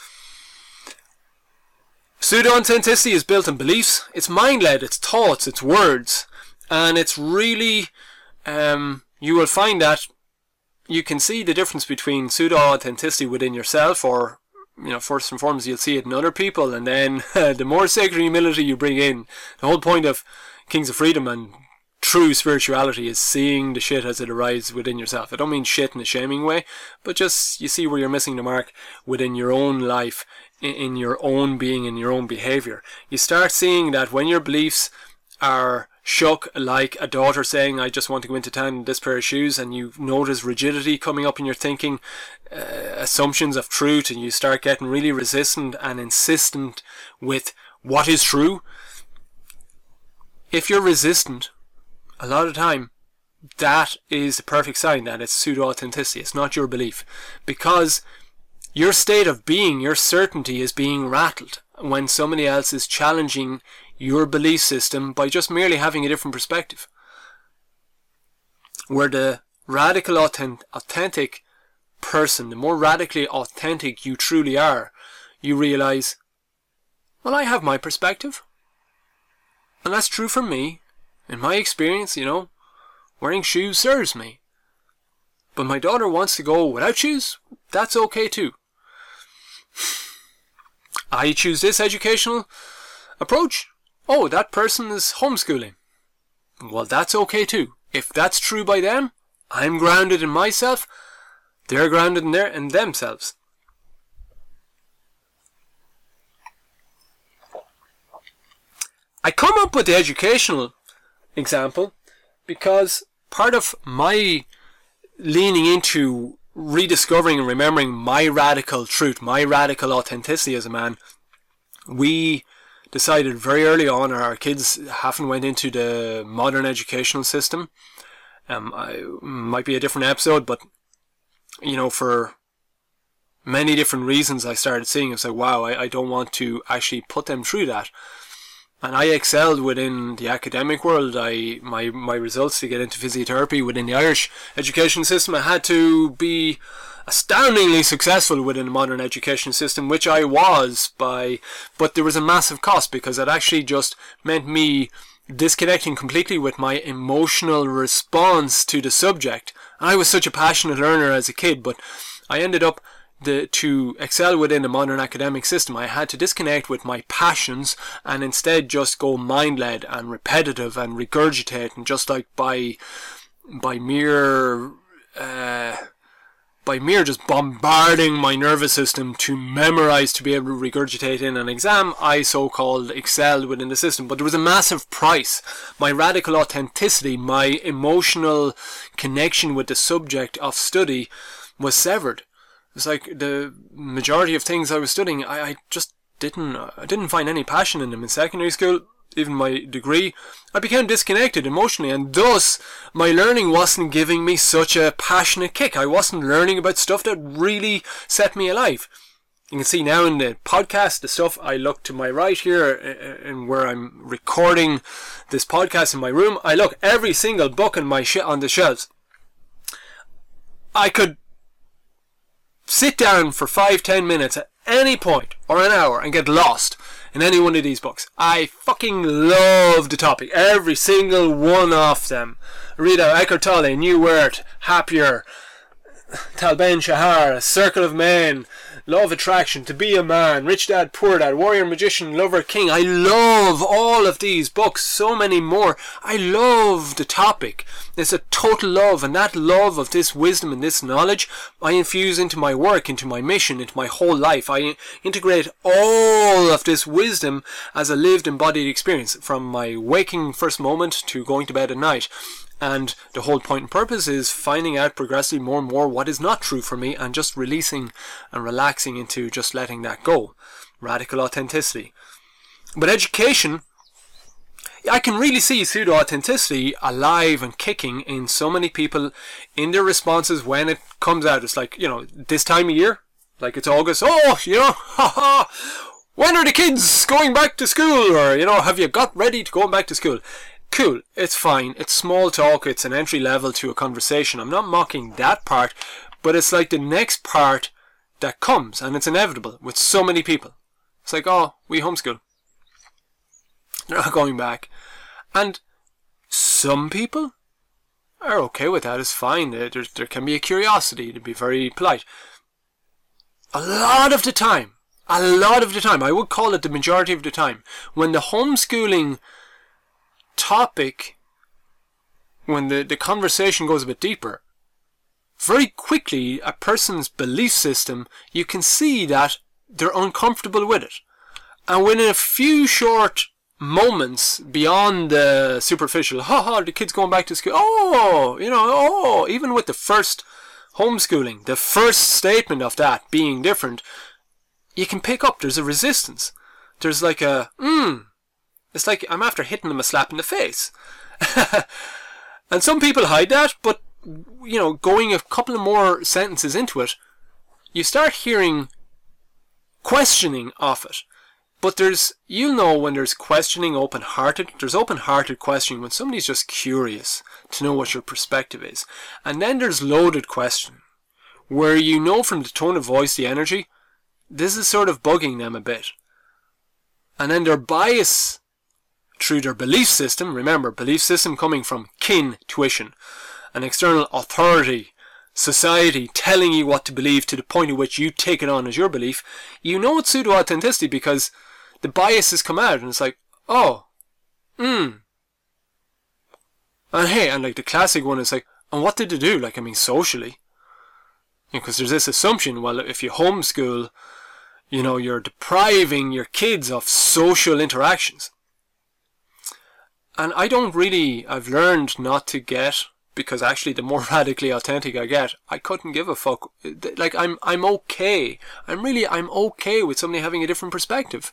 Pseudo-authenticity is built on beliefs. It's mind-led, it's thoughts, it's words. And it's really, you will find that you can see the difference between pseudo-authenticity within yourself, or, first and foremost, you'll see it in other people, and then the more sacred humility you bring in. The whole point of Kings of Freedom and true spirituality is seeing the shit as it arises within yourself. I don't mean shit in a shaming way, but just you see where you're missing the mark within your own life, in your own being, in your own behaviour. You start seeing that when your beliefs are shook, like a daughter saying, I just want to go into town in this pair of shoes, and you notice rigidity coming up in your thinking, assumptions of truth, and you start getting really resistant and insistent with what is true. If you're resistant, a lot of the time, that is the perfect sign that it's pseudo-authenticity. It's not your belief. Because your state of being, your certainty is being rattled when somebody else is challenging your belief system by just merely having a different perspective. Where the radical authentic person, the more radically authentic you truly are, you realize, well, I have my perspective. And that's true for me. In my experience, wearing shoes serves me. But my daughter wants to go without shoes. That's okay too. I choose this educational approach. Oh, that person is homeschooling. Well, that's okay too. If that's true by them, I'm grounded in myself. They're grounded in themselves. I come up with the educational example because part of my leaning into rediscovering and remembering my radical truth, my radical authenticity as a man, we decided very early on, our kids haven't went into the modern educational system. Might be a different episode, but for many different reasons I started seeing it's like, wow, I don't want to actually put them through that. And I excelled within the academic world. My results to get into physiotherapy within the Irish education system, I had to be astoundingly successful within the modern education system, which I was but there was a massive cost, because it actually just meant me disconnecting completely with my emotional response to the subject. I was such a passionate learner as a kid, but I ended up to excel within the modern academic system, I had to disconnect with my passions and instead just go mind-led and repetitive and regurgitate, and just like by mere just bombarding my nervous system to memorize to be able to regurgitate in an exam, I so-called excelled within the system. But there was a massive price. My radical authenticity, my emotional connection with the subject of study was severed. It's like the majority of things I was studying, I just didn't find any passion in them. In secondary school, even my degree, I became disconnected emotionally, and thus my learning wasn't giving me such a passionate kick. I wasn't learning about stuff that really set me alive. You can see now in the podcast, the stuff I look to my right here, and where I'm recording this podcast in my room, I look every single book on on the shelves. I could sit down for 5-10 minutes at any point, or an hour, and get lost in any one of these books. I fucking love the topic, every single one of them. Read out Eckhart Tolle, New Earth, Happier, Tal Ben-Shahar, Circle of Men, Law of Attraction, To Be a Man, Rich Dad, Poor Dad, Warrior, Magician, Lover, King. I love all of these books, so many more. I love the topic. It's a total love, and that love of this wisdom and this knowledge I infuse into my work, into my mission, into my whole life. I integrate all of this wisdom as a lived embodied experience, from my waking first moment to going to bed at night. And the whole point and purpose is finding out progressively more and more what is not true for me and just releasing and relaxing into just letting that go. Radical authenticity. But education, I can really see pseudo-authenticity alive and kicking in so many people in their responses when it comes out. It's like, this time of year, like it's August, when are the kids going back to school? Or, have you got ready to go back to school? Cool, it's fine, it's small talk, it's an entry level to a conversation. I'm not mocking that part, but it's like the next part that comes, and it's inevitable with so many people. It's like, we homeschool. They're not going back. And some people are okay with that, it's fine. There can be a curiosity, to be very polite. A lot of the time, I would call it the majority of the time, when the homeschooling topic, when the conversation goes a bit deeper, very quickly a person's belief system, you can see that they're uncomfortable with it. And within a few short moments beyond the superficial, the kid's going back to school, even with the first homeschooling, the first statement of that being different, you can pick up there's a resistance. There's like it's like I'm after hitting them a slap in the face. And some people hide that, but going a couple of more sentences into it, you start hearing questioning of it. But when there's questioning open-hearted, there's open-hearted questioning when somebody's just curious to know what your perspective is. And then there's loaded questioning, where from the tone of voice, the energy, this is sort of bugging them a bit. And then their bias through their belief system, remember, belief system coming from kin tuition, an external authority, society telling you what to believe to the point at which you take it on as your belief, it's pseudo-authenticity because the bias has come out and it's like, and hey, and like the classic one is like, and what did they do? Like, socially. Because there's this assumption, well, if you homeschool, you're depriving your kids of social interactions. And I've learned not to get, because actually the more radically authentic I get, I couldn't give a fuck. Like, I'm okay. I'm okay with somebody having a different perspective.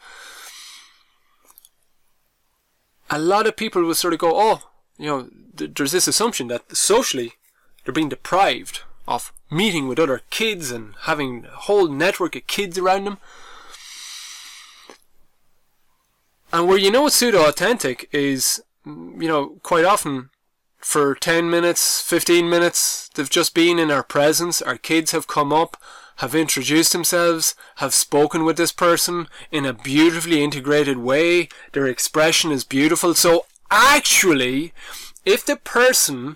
A lot of people will sort of go, there's this assumption that socially they're being deprived of meeting with other kids and having a whole network of kids around them. And where it's pseudo-authentic is, quite often for 10 minutes, 15 minutes, they've just been in our presence. Our kids have come up, have introduced themselves, have spoken with this person in a beautifully integrated way. Their expression is beautiful. So actually, if the person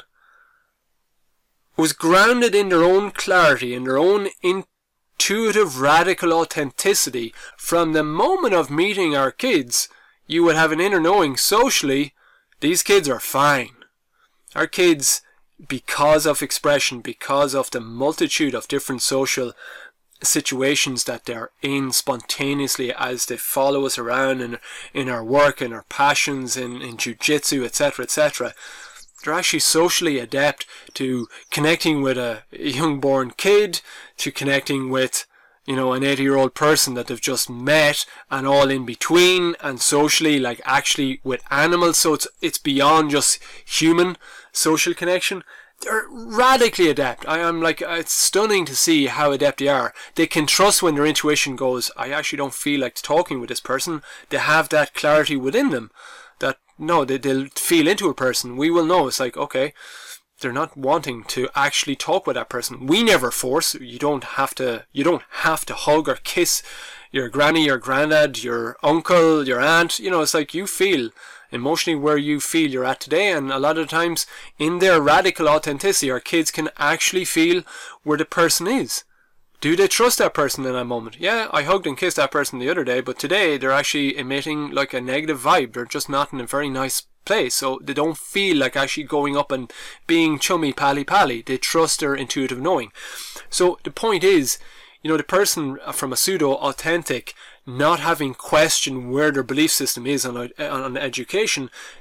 was grounded in their own clarity, in their own intuitive radical authenticity, from the moment of meeting our kids, you would have an inner knowing socially, these kids are fine. Our kids, because of expression, because of the multitude of different social situations that they're in spontaneously as they follow us around in our work, in our passions, in jiu-jitsu, etc., they're actually socially adept to connecting with a young-born kid, to connecting with, an 80-year-old person that they've just met, and all in between, and socially, like actually with animals. So it's beyond just human social connection. They're radically adept. It's stunning to see how adept they are. They can trust when their intuition goes, I actually don't feel like talking with this person. They have that clarity within them that, no, they'll feel into a person. We will know. It's like, okay, they're not wanting to actually talk with that person. We never force. You don't have to hug or kiss your granny, your granddad, your uncle, your aunt. It's like you feel emotionally where you feel you're at today, and a lot of times in their radical authenticity, our kids can actually feel where the person is. Do they trust that person in that moment? Yeah, I hugged and kissed that person the other day, but today they're actually emitting like a negative vibe. They're just not in a very nice place, so they don't feel like actually going up and being chummy pally. They trust their intuitive knowing. So the point is, the person from a pseudo-authentic, not having questioned where their belief system is on education,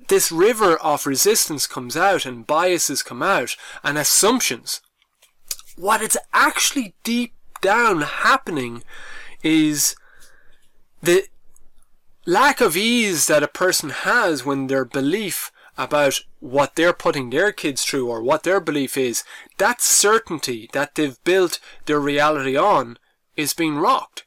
this river of resistance comes out and biases come out and assumptions. What it's actually deep down happening is the lack of ease that a person has when their belief about what they're putting their kids through or what their belief is, that certainty that they've built their reality on is being rocked.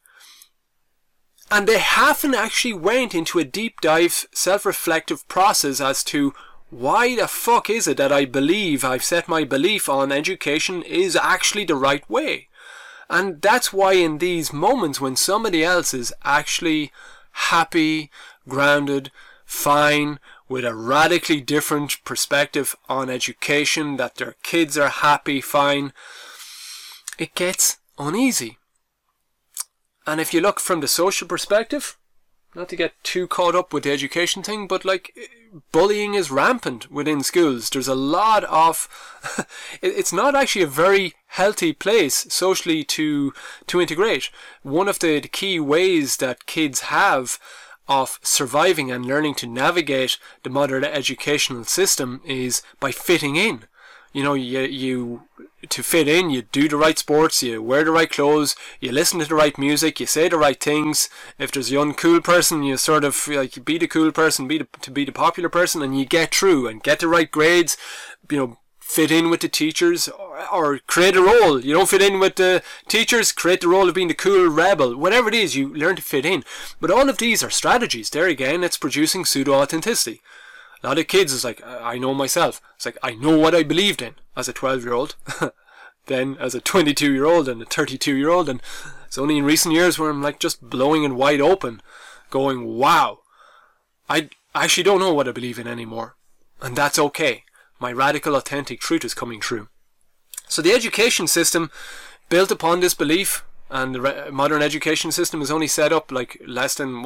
And they haven't actually went into a deep dive self-reflective process as to why the fuck is it that I believe I've set my belief on education is actually the right way. And that's why in these moments when somebody else is actually happy, grounded, fine, with a radically different perspective on education, that their kids are happy, fine, it gets uneasy. And if you look from the social perspective, not to get too caught up with the education thing, but like bullying is rampant within schools. There's a lot of it's not actually a very healthy place socially to integrate. One of the key ways that kids have of surviving and learning to navigate the modern educational system is by fitting in. You know, you to fit in, you do the right sports, you wear the right clothes, you listen to the right music, you say the right things. If there's a young cool person, you sort of like be the cool person, be the popular person, and you get through and get the right grades. You know, fit in with the teachers or create a role. You don't fit in with the teachers, create the role of being the cool rebel. Whatever it is, you learn to fit in. But all of these are strategies. There again, it's producing pseudo-authenticity. A lot of kids is like, I know myself. It's like, I know what I believed in as a 12-year-old. Then as a 22-year-old and a 32-year-old. And it's only in recent years where I'm like just blowing it wide open, going, wow, I actually don't know what I believe in anymore. And that's okay. My radical, authentic truth is coming true. So the education system built upon this belief, and the modern education system is only set up like less than,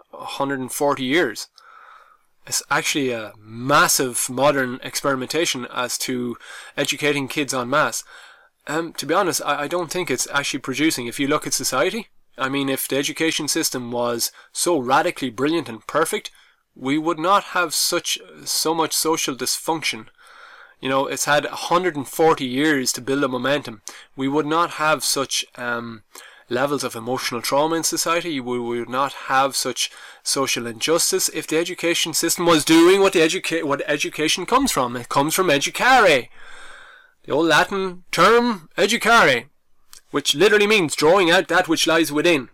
140 years. It's actually a massive modern experimentation as to educating kids en masse. To be honest, I don't think it's actually producing. If you look at society, I mean, if the education system was so radically brilliant and perfect, we would not have so much social dysfunction. You know, it's had 140 years to build a momentum. We would not have such levels of emotional trauma in society. We would not have such social injustice if the education system was doing what education comes from. It comes from educare, the old Latin term educare, which literally means drawing out that which lies within.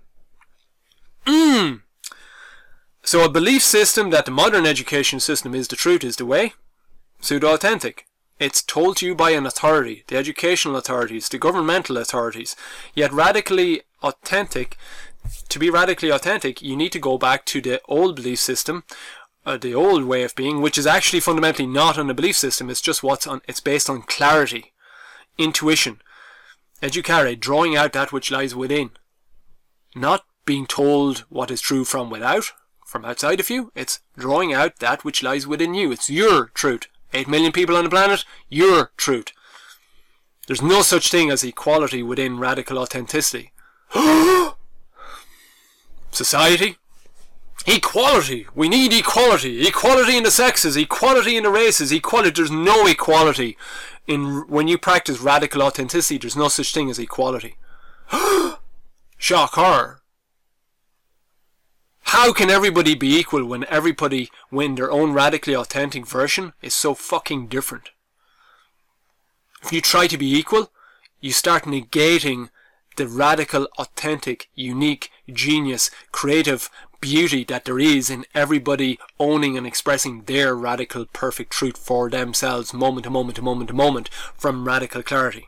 So a belief system that the modern education system is the truth is the way, pseudo-authentic. It's told to you by an authority, the educational authorities, the governmental authorities. Yet radically authentic, to be radically authentic, you need to go back to the old belief system, the old way of being, which is actually fundamentally not on a belief system. It's just it's based on clarity, intuition, educare, drawing out that which lies within. Not being told what is true from without, from outside of you. It's drawing out that which lies within you. It's your truth. 8 million people on the planet, your truth. There's no such thing as equality within radical authenticity. Society? Equality! We need equality! Equality in the sexes, equality in the races, equality. There's no equality. When you practice radical authenticity, there's no such thing as equality. Shock horror. How can everybody be equal when their own radically authentic version is so fucking different? If you try to be equal, you start negating the radical, authentic, unique, genius, creative beauty that there is in everybody owning and expressing their radical, perfect truth for themselves, moment to moment to moment to moment, from radical clarity.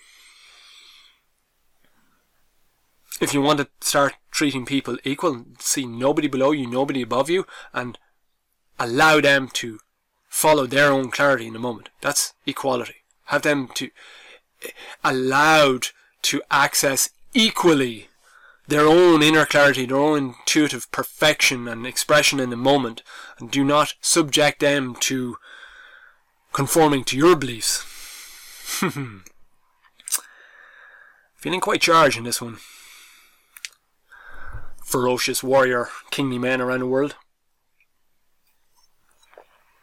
If you want to start treating people equal, see nobody below you, nobody above you, and allow them to follow their own clarity in a moment. That's equality. Have them to allowed to access equally their own inner clarity, their own intuitive perfection and expression in the moment, and do not subject them to conforming to your beliefs. Feeling quite charged in this one. Ferocious warrior, kingly men around the world.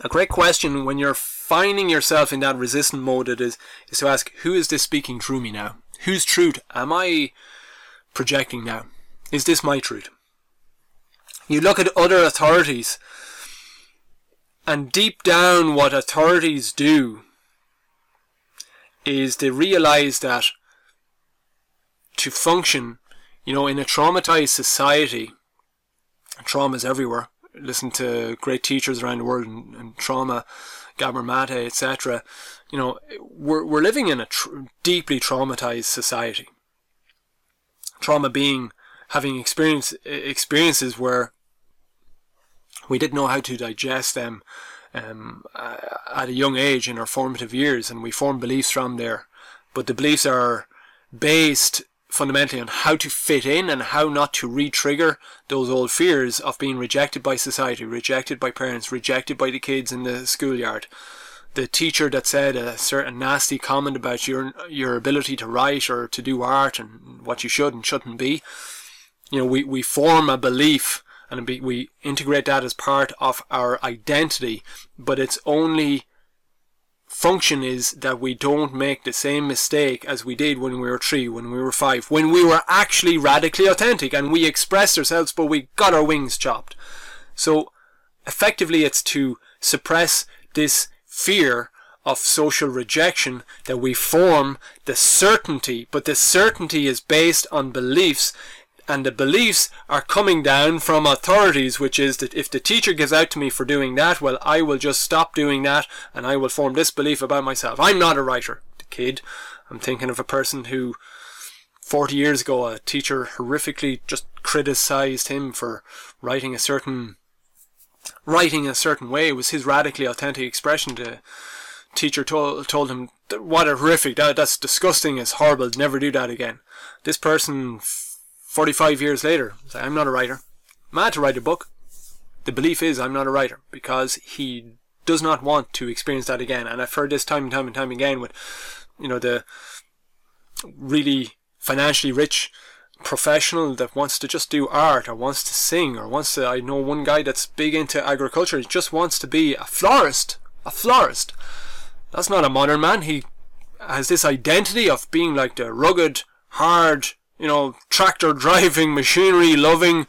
A great question when you're finding yourself in that resistant mode is to ask, who is this speaking through me now? Whose truth am I projecting now? Is this my truth? You look at other authorities, and deep down what authorities do is they realize that to function, in a traumatized society, trauma's everywhere. Listen to great teachers around the world and trauma, Gabor Mate, etc. We're living in a deeply traumatized society. Trauma being having experiences where we didn't know how to digest them at a young age in our formative years, and we form beliefs from there. But the beliefs are based fundamentally on how to fit in and how not to re-trigger those old fears of being rejected by society, rejected by parents, rejected by the kids in the schoolyard. The teacher that said a certain nasty comment about your ability to write or to do art and what you should and shouldn't be. We form a belief and we integrate that as part of our identity, but its only function is that we don't make the same mistake as we did when we were 3, when we were 5, when we were actually radically authentic and we expressed ourselves but we got our wings chopped. So effectively it's to suppress this fear of social rejection that we form the certainty, but the certainty is based on beliefs, and the beliefs are coming down from authorities, which is that if the teacher gives out to me for doing that, well, I will just stop doing that and I will form this belief about myself. I'm not a writer. The kid, I'm thinking of a person who 40 years ago a teacher horrifically just criticized him for writing a certain way. It was his radically authentic expression. The teacher told him, what a horrific, that's disgusting, it's horrible, never do that again. This person 45 years later, I'm not a writer. I'm mad to write a book. The belief is I'm not a writer because he does not want to experience that again. And I've heard this time and time again with, the really financially rich professional that wants to just do art or wants to sing or wants to, I know one guy that's big into agriculture, he just wants to be a florist. That's not a modern man. He has this identity of being like the rugged, hard, tractor driving, machinery loving,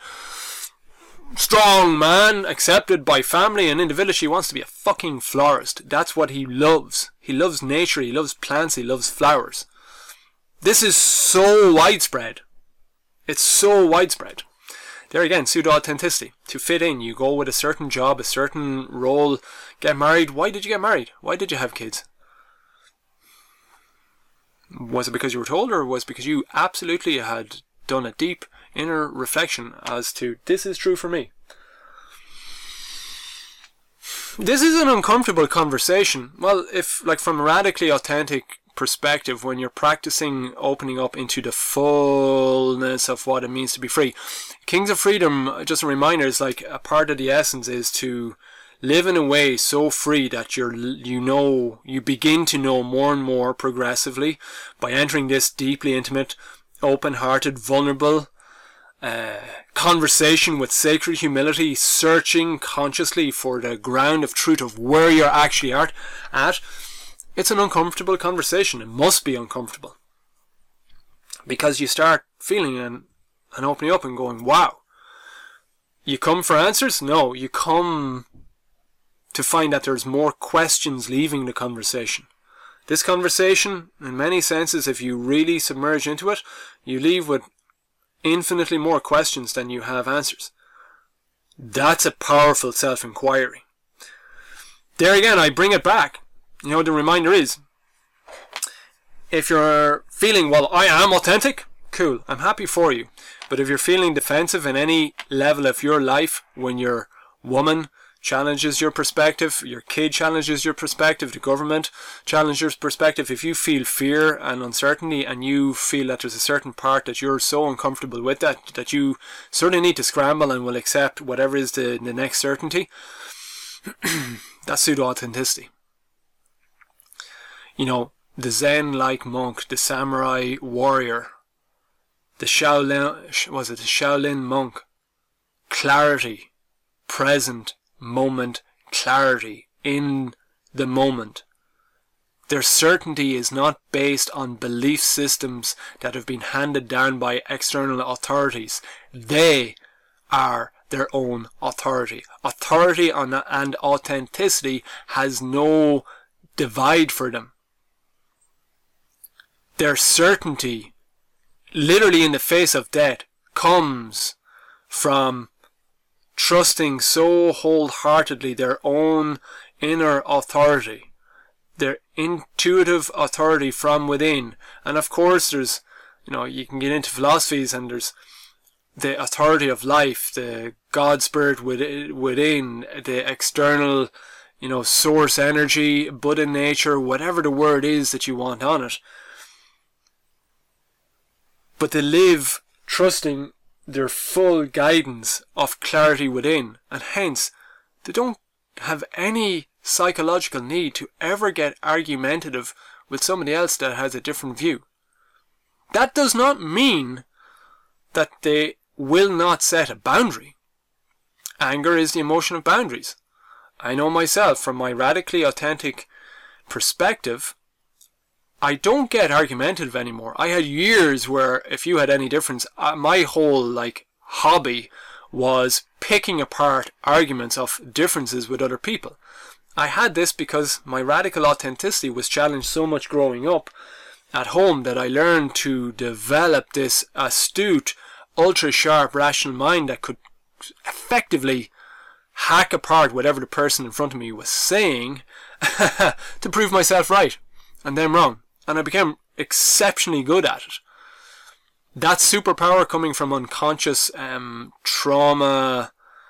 strong man, accepted by family and in the village. He wants to be a fucking florist. That's what he loves. He loves nature, he loves plants, he loves flowers. This is so widespread. It's so widespread. There again, pseudo-authenticity. To fit in, you go with a certain job, a certain role, get married. Why did you get married? Why did you have kids? Was it because you were told, or was it because you absolutely had done a deep inner reflection as to, this is true for me? This is an uncomfortable conversation. Well, if, from a radically authentic perspective, when you're practicing opening up into the fullness of what it means to be free. Kings of Freedom, just a reminder, is like a part of the essence is to live in a way so free that you begin to know more and more progressively by entering this deeply intimate, open-hearted, vulnerable conversation with sacred humility, searching consciously for the ground of truth of where you're actually at. It's an uncomfortable conversation. It must be uncomfortable. Because you start feeling and opening up and going, wow. You come for answers? No, you come to find that there's more questions leaving the conversation. This conversation, in many senses, if you really submerge into it, you leave with infinitely more questions than you have answers. That's a powerful self-inquiry. There again, I bring it back. The reminder is, if you're feeling, well, I am authentic, cool, I'm happy for you. But if you're feeling defensive in any level of your life, when your woman challenges your perspective, your kid challenges your perspective, the government challenges your perspective, if you feel fear and uncertainty and you feel that there's a certain part that you're so uncomfortable with that you sort of need to scramble and will accept whatever is the next certainty, that's pseudo-authenticity. The Zen-like monk, the samurai warrior, the Shaolin monk, clarity, present moment clarity in the moment. Their certainty is not based on belief systems that have been handed down by external authorities. They are their own authority. Authority and authenticity has no divide for them. Their certainty, literally in the face of death, comes from trusting so wholeheartedly their own inner authority, their intuitive authority from within. And of course there's, you can get into philosophies, and there's the authority of life, the God spirit within, the external, source energy, Buddha nature, whatever the word is that you want on it. But they live trusting their full guidance of clarity within, and hence they don't have any psychological need to ever get argumentative with somebody else that has a different view. That does not mean that they will not set a boundary. Anger is the emotion of boundaries. I know myself, from my radically authentic perspective, I don't get argumentative anymore. I had years where if you had any difference, my whole hobby was picking apart arguments of differences with other people. I had this because my radical authenticity was challenged so much growing up at home that I learned to develop this astute, ultra-sharp, rational mind that could effectively hack apart whatever the person in front of me was saying to prove myself right and them wrong. And I became exceptionally good at it. That superpower coming from unconscious trauma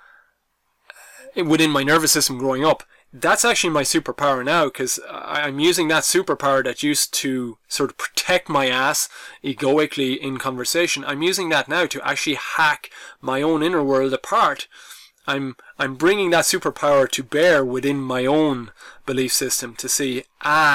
within my nervous system growing up, that's actually my superpower now, because I'm using that superpower that used to sort of protect my ass egoically in conversation. I'm using that now to actually hack my own inner world apart. I'm bringing that superpower to bear within my own belief system to see,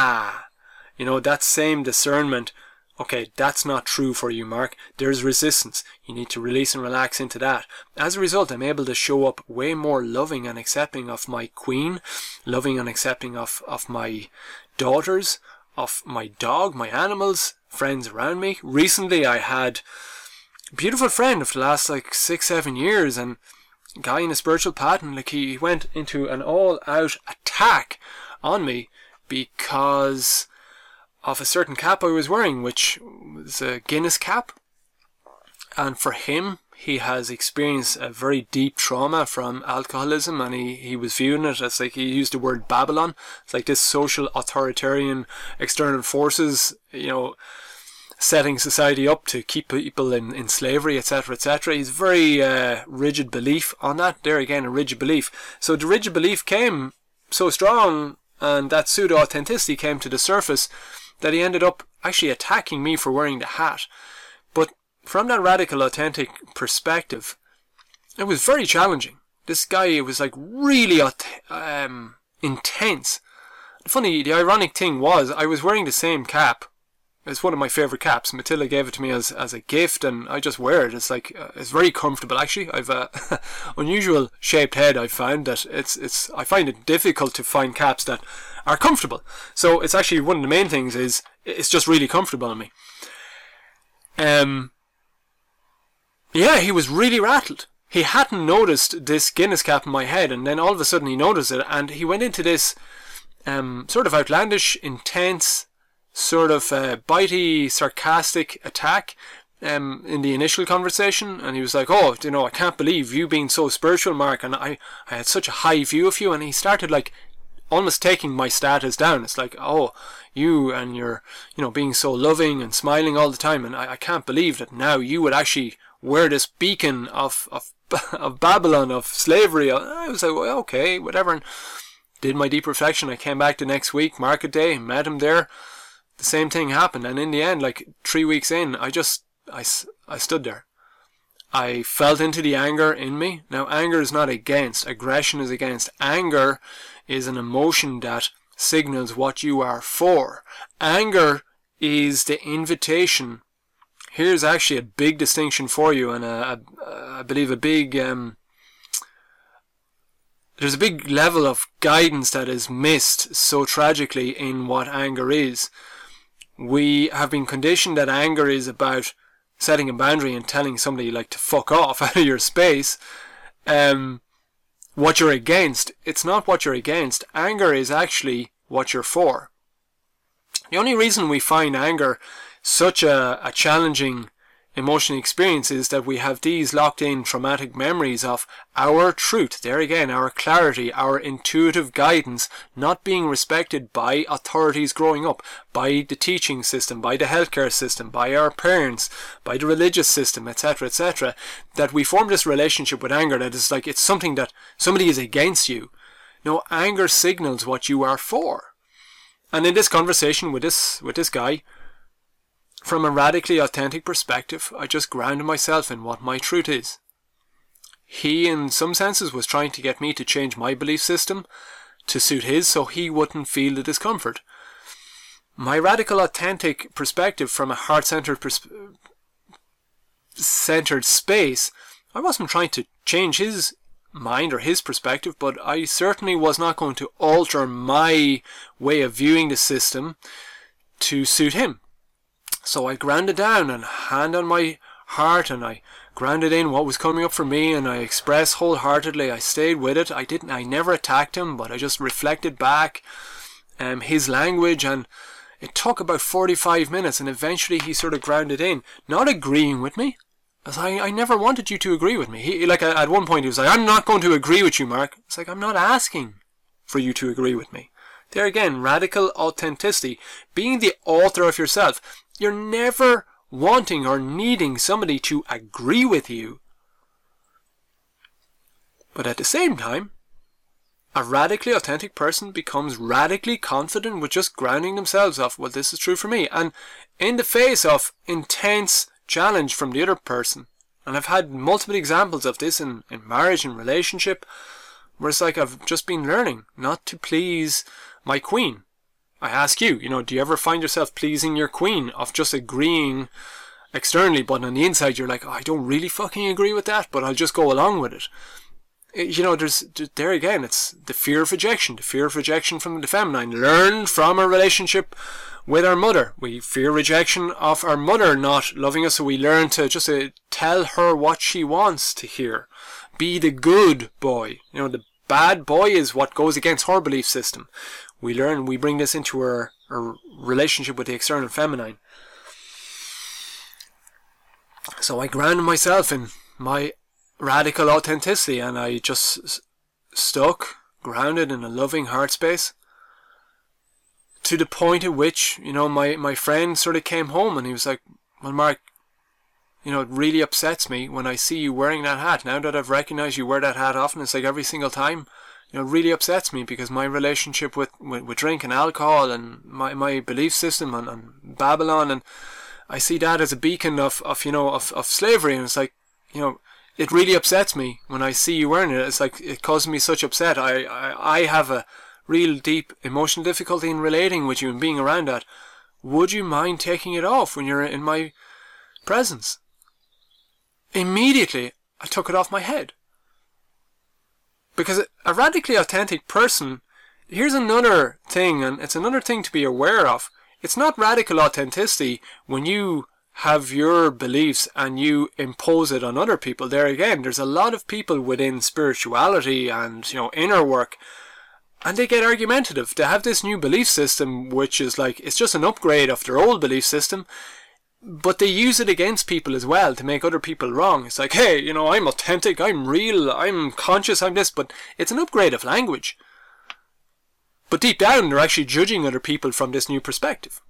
that same discernment. Okay, that's not true for you, Mark. There's resistance. You need to release and relax into that. As a result, I'm able to show up way more loving and accepting of my queen, loving and accepting of my daughters, of my dog, my animals, friends around me. Recently, I had a beautiful friend of the last 6-7 years, and a guy in a spiritual path, and he went into an all-out attack on me because of a certain cap I was wearing, which was a Guinness cap. And for him, he has experienced a very deep trauma from alcoholism, and he was viewing it as he used the word Babylon. It's like this social authoritarian external forces, setting society up to keep people in slavery, etc., etc. He's very rigid belief on that. There again, a rigid belief. So the rigid belief came so strong, and that pseudo-authenticity came to the surface, that he ended up actually attacking me for wearing the hat. But from that radical authentic perspective, it was very challenging. This guy was really intense. The ironic thing was, I was wearing the same cap. It's one of my favourite caps. Matilda gave it to me as a gift, and I just wear it. It's it's very comfortable actually. I've a unusual shaped head. I found that I find it difficult to find caps that are comfortable. So it's actually one of the main things is it's just really comfortable on me. He was really rattled. He hadn't noticed this Guinness cap in my head, and then all of a sudden he noticed it, and he went into this sort of outlandish, intense, sort of bitey, sarcastic attack in the initial conversation. And he was like, I can't believe you being so spiritual, Mark, and I had such a high view of you. And he started almost taking my status down. It's you and your being so loving and smiling all the time, and I can't believe that now you would actually wear this beacon of Babylon, of slavery. I was like, well, okay, whatever. And did my deep reflection. I came back the next week, market day, met him there. The same thing happened, and in the end, 3 weeks in, I stood there. I felt into the anger in me. Now, anger is not against. Aggression is against. Anger is an emotion that signals what you are for. Anger is the invitation. Here's actually a big distinction for you, and I believe a big there's a big level of guidance that is missed so tragically in what anger is. We have been conditioned that anger is about setting a boundary and telling somebody like to fuck off out of your space. What you're against, it's not what you're against. Anger is actually what you're for. The only reason we find anger such a challenging emotional experience is that we have these locked in traumatic memories of our truth, there again, our clarity, our intuitive guidance not being respected by authorities growing up, by the teaching system, by the healthcare system, by our parents, by the religious system, etc., that we form this relationship with anger that is like it's something that somebody is against you. No, anger signals what you are for. And in this conversation with this guy, from a radically authentic perspective, I just grounded myself in what my truth is. He, in some senses, was trying to get me to change my belief system to suit his so he wouldn't feel the discomfort. My radical authentic perspective from a heart-centered centered space, I wasn't trying to change his mind or his perspective, but I certainly was not going to alter my way of viewing the system to suit him. So I grounded down and hand on my heart, and I grounded in what was coming up for me, and I expressed wholeheartedly. I stayed with it. I never attacked him, but I just reflected back his language, and it took about 45 minutes, and eventually he sort of grounded in, not agreeing with me, as I never wanted you to agree with me. He, like at one point he was like, I'm not going to agree with you, Mark. It's like, I'm not asking for you to agree with me. There again, radical authenticity, being the author of yourself. You're never wanting or needing somebody to agree with you. But at the same time, a radically authentic person becomes radically confident with just grounding themselves off, well, this is true for me. And in the face of intense challenge from the other person, and I've had multiple examples of this in marriage and relationship, where it's like I've just been learning not to please my queen. I ask you, do you ever find yourself pleasing your queen of just agreeing externally, but on the inside you're like, oh, I don't really fucking agree with that, but I'll just go along with it. There again, it's the fear of rejection from the feminine, learned from our relationship with our mother. We fear rejection of our mother not loving us, so we learn to just tell her what she wants to hear. Be the good boy. The bad boy is what goes against her belief system. We bring this into our relationship with the external feminine. So I grounded myself in my radical authenticity, and I just stuck, grounded in a loving heart space, to the point at which, my friend sort of came home and he was like, well, Mark, it really upsets me when I see you wearing that hat. Now that I've recognized you wear that hat often, it's like every single time, it really upsets me because my relationship with drink and alcohol and my belief system on Babylon, and I see that as a beacon of slavery, and it's like, it really upsets me when I see you wearing it. It's like, it causes me such upset. I have a real deep emotional difficulty in relating with you and being around that. Would you mind taking it off when you're in my presence? Immediately, I took it off my head. Because a radically authentic person, here's another thing, and it's another thing to be aware of. It's not radical authenticity when you have your beliefs and you impose it on other people. There again, there's a lot of people within spirituality and inner work, and they get argumentative. They have this new belief system which is like, it's just an upgrade of their old belief system, but they use it against people as well to make other people wrong. It's like, hey, I'm authentic, I'm real, I'm conscious, I'm this, but it's an upgrade of language. But deep down, they're actually judging other people from this new perspective.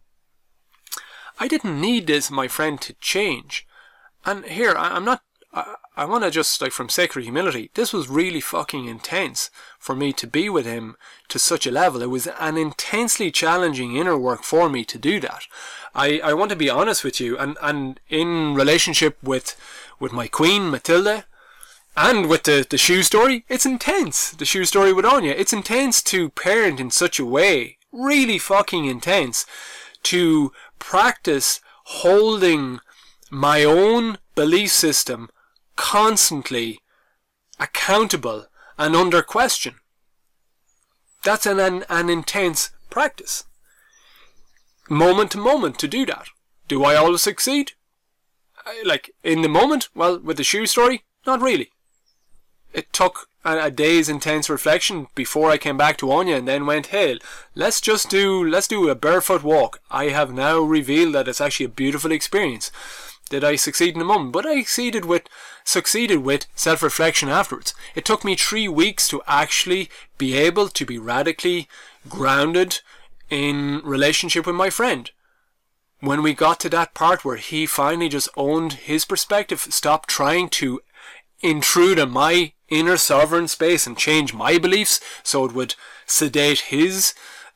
I didn't need this, my friend, to change. And here, I want to just, from sacred humility, this was really fucking intense for me to be with him to such a level. It was an intensely challenging inner work for me to do that. I want to be honest with you, and in relationship with my queen, Matilda, and with the shoe story, it's intense. The shoe story with Anya, it's intense to parent in such a way, really fucking intense, to practice holding my own belief system constantly accountable and under question. That's an intense practice. Moment to moment to do that. Do I always succeed? Like, in the moment? Well, with the shoe story, not really. It took a day's intense reflection before I came back to Anya and then went, hey, let's do a barefoot walk. I have now revealed that it's actually a beautiful experience. Did I succeed in the moment? But I succeeded with self-reflection afterwards. It took me 3 weeks to actually be able to be radically grounded in relationship with my friend. When we got to that part where he finally just owned his perspective, stopped trying to intrude on my inner sovereign space and change my beliefs so it would sedate his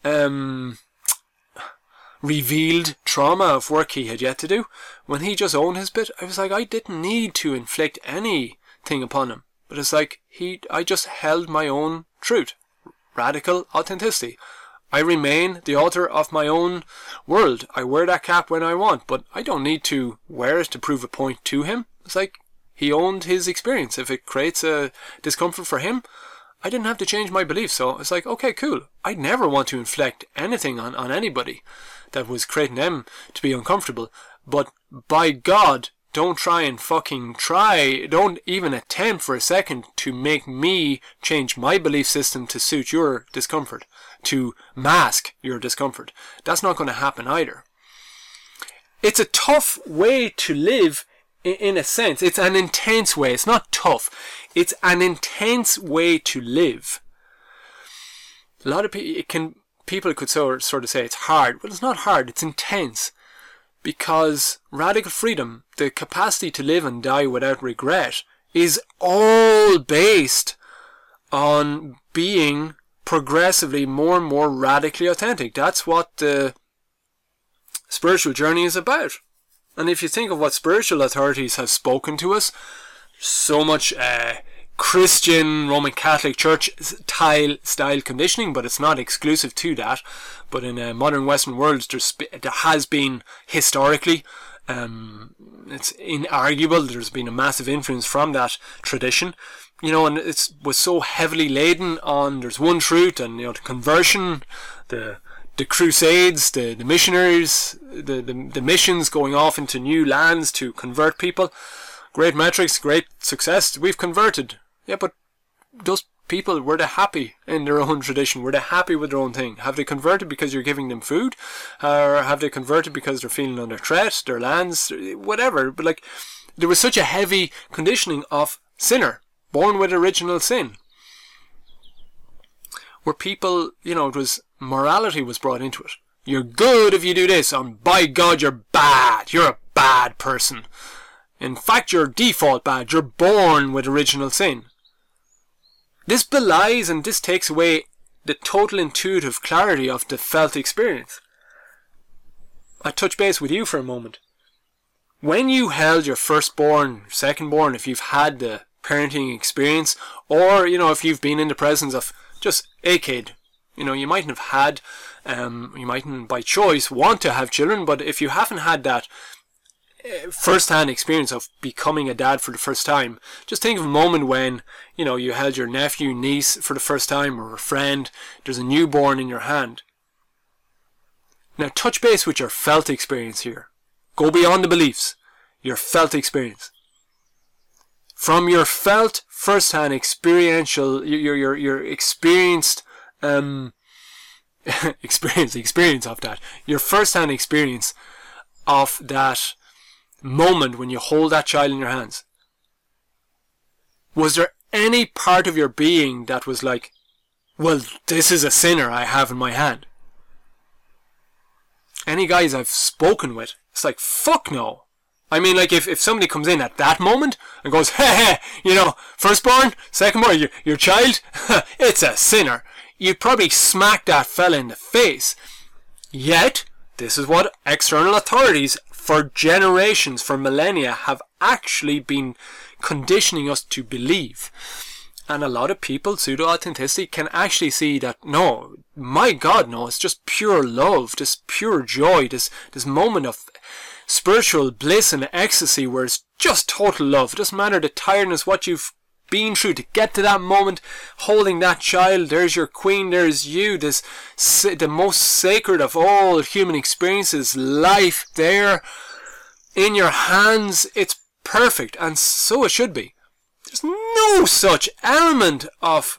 revealed trauma of work he had yet to do. When he just owned his bit, I was like, I didn't need to inflict anything upon him. But it's like, I just held my own truth. Radical authenticity. I remain the author of my own world. I wear that cap when I want, but I don't need to wear it to prove a point to him. It's like, he owned his experience. If it creates a discomfort for him, I didn't have to change my beliefs. So it's like, okay, cool. I'd never want to inflict anything on anybody that was creating them to be uncomfortable. But by God, don't even attempt for a second to make me change my belief system to suit your discomfort, to mask your discomfort. That's not going to happen either. It's a tough way to live in a sense. It's an intense way. It's not tough. It's an intense way to live. A lot of people could sort of say it's hard. Well, it's not hard. It's intense. Because radical freedom, the capacity to live and die without regret, is all based on being progressively more and more radically authentic. That's what the spiritual journey is about. And if you think of what spiritual authorities have spoken to us, so much Christian Roman Catholic Church style conditioning, but it's not exclusive to that. But in a modern Western world, there has been historically, it's inarguable, there's been a massive influence from that tradition. And it was so heavily laden on there's one truth, and the conversion, the crusades, the missionaries, the missions going off into new lands to convert people. Great metrics, great success. We've converted. Yeah, but those people, were they happy in their own tradition? Were they happy with their own thing? Have they converted because you're giving them food? Or have they converted because they're feeling under threat, their lands, whatever? But there was such a heavy conditioning of sinner, born with original sin. Where people, it was morality was brought into it. You're good if you do this, and by God, you're bad. You're a bad person. In fact, you're default bad. You're born with original sin. This belies and this takes away the total intuitive clarity of the felt experience. I touch base with you for a moment. When you held your firstborn, secondborn, if you've had the parenting experience, or, if you've been in the presence of just a kid, you mightn't have had, you mightn't by choice want to have children, but if you haven't had that first-hand experience of becoming a dad for the first time, just think of a moment when you held your nephew, niece for the first time, or a friend. There's a newborn in your hand. Now touch base with your felt experience here. Go beyond the beliefs. Your felt experience. From your felt first-hand experiential, your experienced experience of that, your first-hand experience of that moment when you hold that child in your hands. Was there any part of your being that was like, well, this is a sinner I have in my hand? Any guys I've spoken with, it's like, fuck no. I mean, if somebody comes in at that moment and goes, hey, firstborn, secondborn, your child, it's a sinner, you'd probably smack that fella in the face. Yet, this is what external authorities for generations, for millennia, have actually been conditioning us to believe. And a lot of people, pseudo-authenticity, can actually see that, no, my God, no, it's just pure love, this pure joy, this moment of spiritual bliss and ecstasy where it's just total love. It doesn't matter the tiredness, what you've been through to get to that moment, holding that child. There's your queen, there's you, the most sacred of all human experiences, life there in your hands. It's perfect, and so it should be. There's no such element of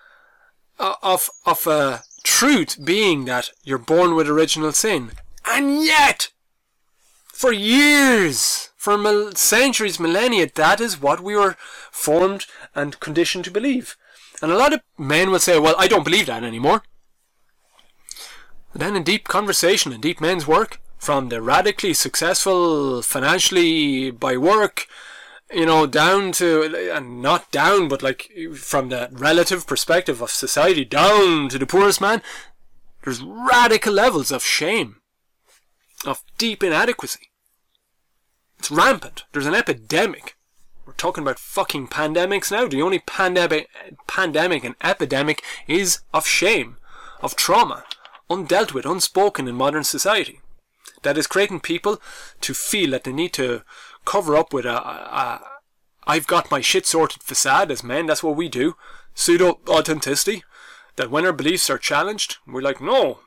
truth being that you're born with original sin. And yet, for years, for centuries, millennia, that is what we were formed and conditioned to believe. And a lot of men will say, well, I don't believe that anymore. But then in deep conversation and deep men's work, from the radically successful financially by work, down to, and not down, but like from the relative perspective of society, down to the poorest man, there's radical levels of shame, of deep inadequacy. It's rampant. There's an epidemic. We're talking about fucking pandemics now. The only pandemic and epidemic is of shame, of trauma, undealt with, unspoken in modern society. That is creating people to feel that they need to cover up with I've got my shit sorted facade as men. That's what we do. Pseudo authenticity. That when our beliefs are challenged, we're like, no,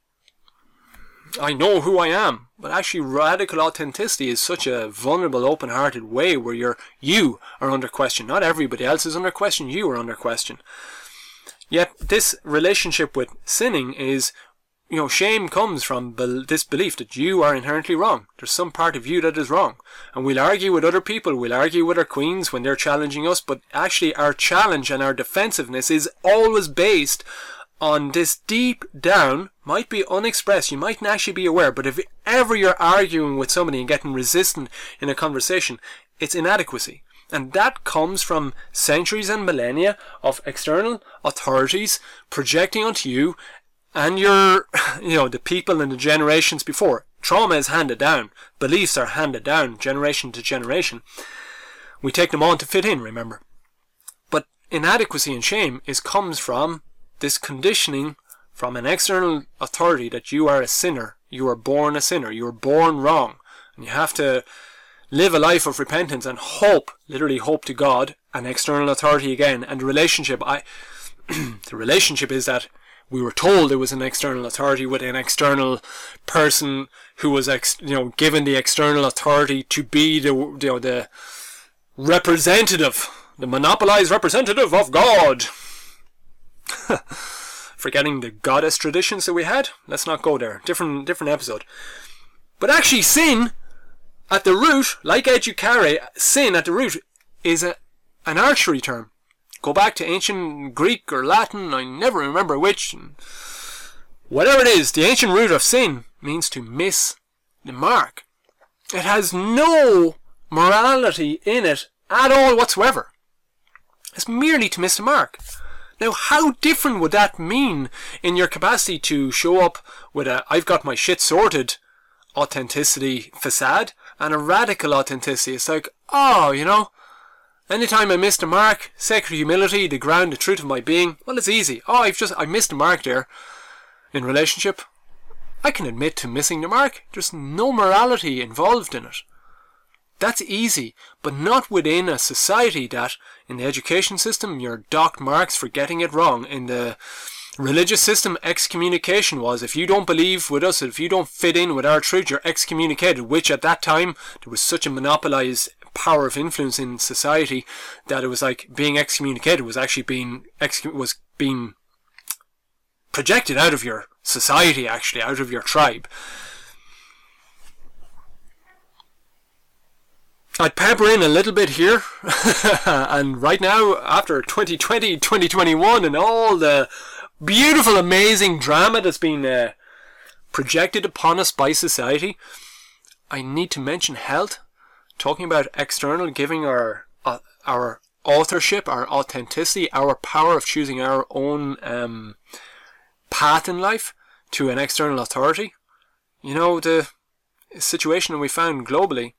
I know who I am. But actually, radical authenticity is such a vulnerable, open-hearted way where you are under question. Not everybody else is under question. You are under question. Yet this relationship with sinning is, shame comes from this belief that you are inherently wrong. There's some part of you that is wrong. And we'll argue with other people. We'll argue with our queens when they're challenging us. But actually our challenge and our defensiveness is always based on this deep down, might be unexpressed, you mightn't actually be aware, but if ever you're arguing with somebody and getting resistant in a conversation, it's inadequacy. And that comes from centuries and millennia of external authorities projecting onto you and the people and the generations before. Trauma is handed down. Beliefs are handed down generation to generation. We take them on to fit in, remember. But inadequacy and shame comes from this conditioning from an external authority that you are a sinner. You are born a sinner. You are born wrong. And you have to live a life of repentance and literally hope to God, an external authority again. And the relationship, the relationship is that we were told there was an external authority with an external person who was, given the external authority to be the representative, the monopolized representative of God. Forgetting the goddess traditions that we had. Let's not go there. Different episode. But actually, sin at the root, like educare, sin at the root is an archery term. Go back to ancient Greek or Latin, I never remember which. Whatever it is, the ancient root of sin means to miss the mark. It has no morality in it at all whatsoever. It's merely to miss the mark. Now, how different would that mean in your capacity to show up with I've got my shit sorted authenticity facade and a radical authenticity? It's like, anytime I miss the mark, sacred humility, the ground, the truth of my being, well, it's easy. I missed the mark there in relationship. I can admit to missing the mark. There's no morality involved in it. That's easy, but not within a society that, in the education system, you're docked marks for getting it wrong. In the religious system, excommunication was, if you don't believe with us, if you don't fit in with our truth, you're excommunicated, which at that time, there was such a monopolized power of influence in society that it was like being excommunicated was actually being projected out of your society, actually, out of your tribe. I'd pepper in a little bit here, and right now, after 2020, 2021, and all the beautiful, amazing drama that's been projected upon us by society, I need to mention health, talking about external, giving our authorship, our authenticity, our power of choosing our own path in life to an external authority. The situation we found globally,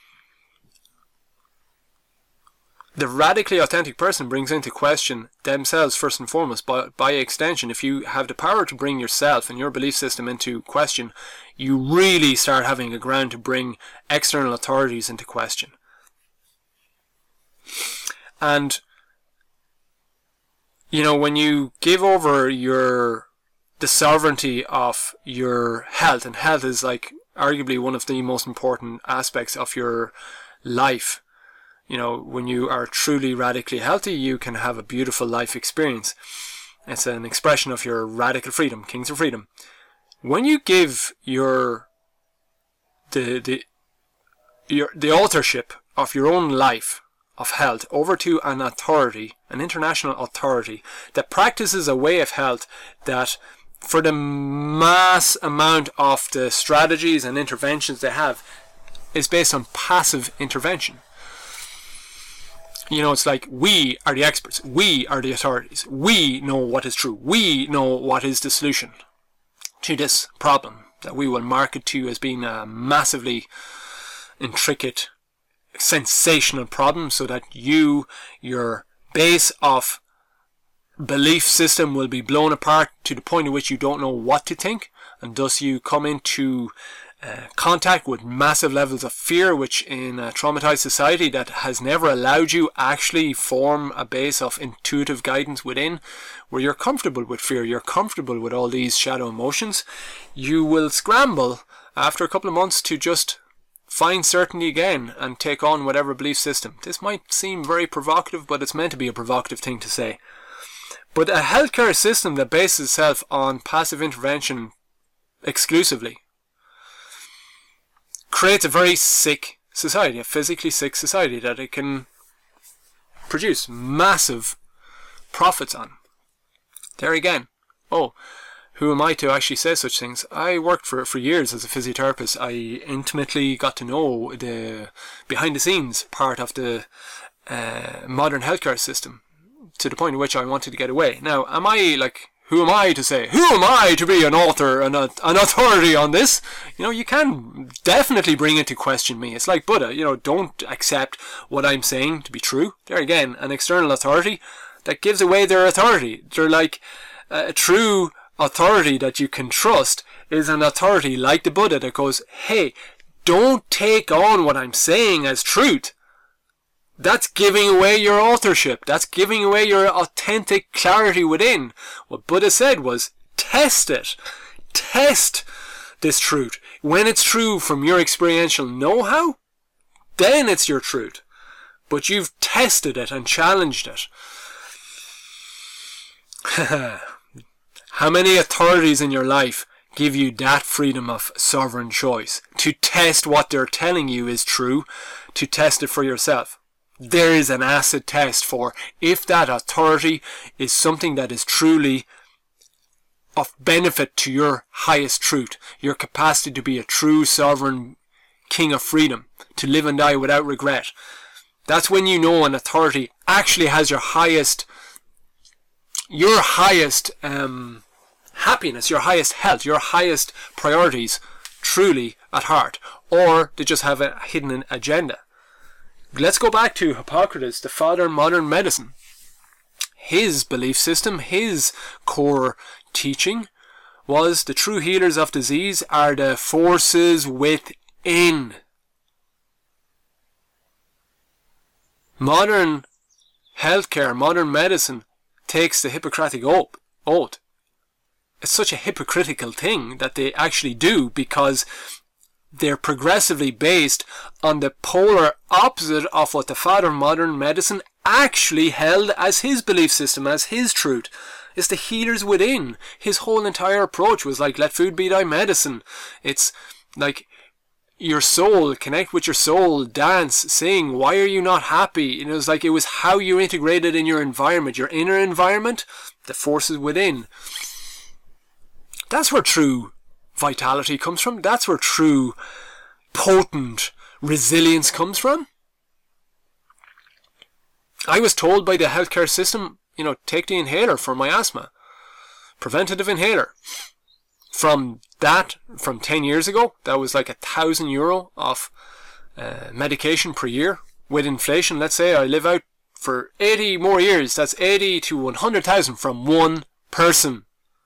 the radically authentic person brings into question themselves first and foremost. By extension, if you have the power to bring yourself and your belief system into question, you really start having a ground to bring external authorities into question. And when you give over the sovereignty of your health, and health is like arguably one of the most important aspects of your life. When you are truly radically healthy, you can have a beautiful life experience. It's an expression of your radical freedom, Kings of Freedom. When you give the authorship of your own life, of health, over to an authority, an international authority that practices a way of health that, for the mass amount of the strategies and interventions they have, is based on passive intervention. It's like, we are the experts, we are the authorities, we know what is true, we know what is the solution to this problem that we will market to as being a massively intricate, sensational problem, so that your base of belief system will be blown apart to the point at which you don't know what to think, and thus you come into contact with massive levels of fear, which in a traumatized society that has never allowed you actually form a base of intuitive guidance within, where you're comfortable with fear, you're comfortable with all these shadow emotions, you will scramble after a couple of months to just find certainty again and take on whatever belief system. This might seem very provocative, but it's meant to be a provocative thing to say. But a healthcare system that bases itself on passive intervention exclusively creates a very sick society, a physically sick society that it can produce massive profits on. There again, who am I to actually say such things? I worked for years as a physiotherapist. I intimately got to know the behind the scenes part of the modern healthcare system, to the point at which I wanted to get away. Now, who am I to say? Who am I to be an author and an authority on this? You can definitely bring into question me. It's like Buddha, don't accept what I'm saying to be true. There again, an external authority that gives away their authority. They're like a true authority that you can trust is an authority like the Buddha that goes, hey, don't take on what I'm saying as truth. That's giving away your authorship. That's giving away your authentic clarity within. What Buddha said was, test it. Test this truth. When it's true from your experiential know-how, then it's your truth. But you've tested it and challenged it. How many authorities in your life give you that freedom of sovereign choice to test what they're telling you is true, to test it for yourself? There is an acid test for if that authority is something that is truly of benefit to your highest truth, your capacity to be a true sovereign king of freedom, to live and die without regret. That's when you know an authority actually has your highest happiness, your highest health, your highest priorities truly at heart, or they just have a hidden agenda. Let's go back to Hippocrates, the father of modern medicine. His belief system, his core teaching was the true healers of disease are the forces within. Modern healthcare, modern medicine takes the Hippocratic oath. It's such a hypocritical thing that they actually do, because they're progressively based on the polar opposite of what the father of modern medicine actually held as his belief system, as his truth. It's the healers within. His whole entire approach was like, let food be thy medicine. It's like your soul, connect with your soul, dance, sing. Why are you not happy? It was like it was how you integrated in your environment, your inner environment, the forces within. That's where true vitality comes from. That's where true potent resilience comes from. I was told by the healthcare system, take the inhaler for my asthma. Preventative inhaler. From 10 years ago, that was like €1,000 of medication per year. With inflation, let's say I live out for 80 more years. That's 80 to 100,000 from one person.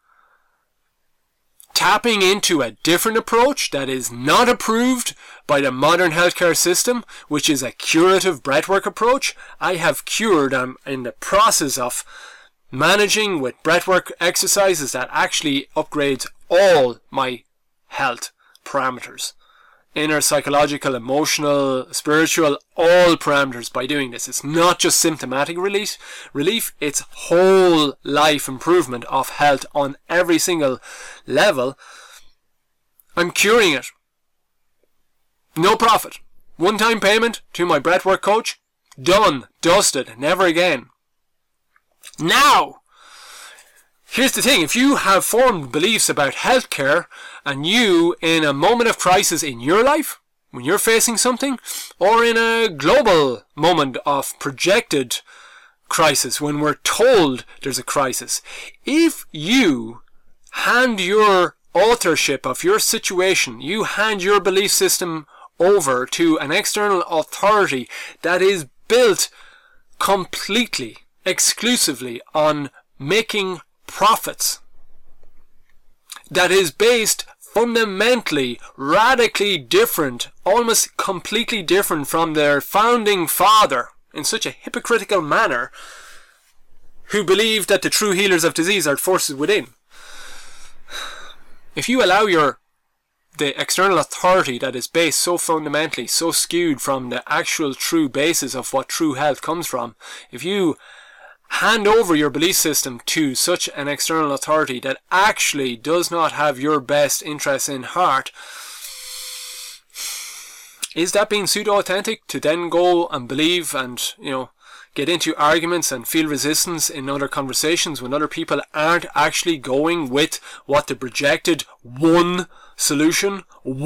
Tapping into a different approach that is not approved by the modern healthcare system, which is a curative breathwork approach. I have cured, I'm in the process of managing with breathwork exercises that actually upgrades all my health parameters. Inner, psychological, emotional, spiritual, all parameters by doing this. It's not just symptomatic relief, it's whole life improvement of health on every single level. I'm curing it. No profit. One-time payment to my breathwork coach. Done. Dusted. Never again. Now, here's the thing. If you have formed beliefs about healthcare and you, in a moment of crisis in your life, when you're facing something, or in a global moment of projected crisis, when we're told there's a crisis, if you hand your authorship of your situation, you hand your belief system over to an external authority that is built completely, exclusively on making profits, that is based fundamentally, radically different, almost completely different from their founding father in such a hypocritical manner, who believed that the true healers of disease are forces within. If you allow the external authority that is based so fundamentally, so skewed from the actual true basis of what true health comes from, if you hand over your belief system to such an external authority that actually does not have your best interests in heart, is that being pseudo-authentic to then go and believe and, get into arguments and feel resistance in other conversations when other people aren't actually going with what the projected one solution?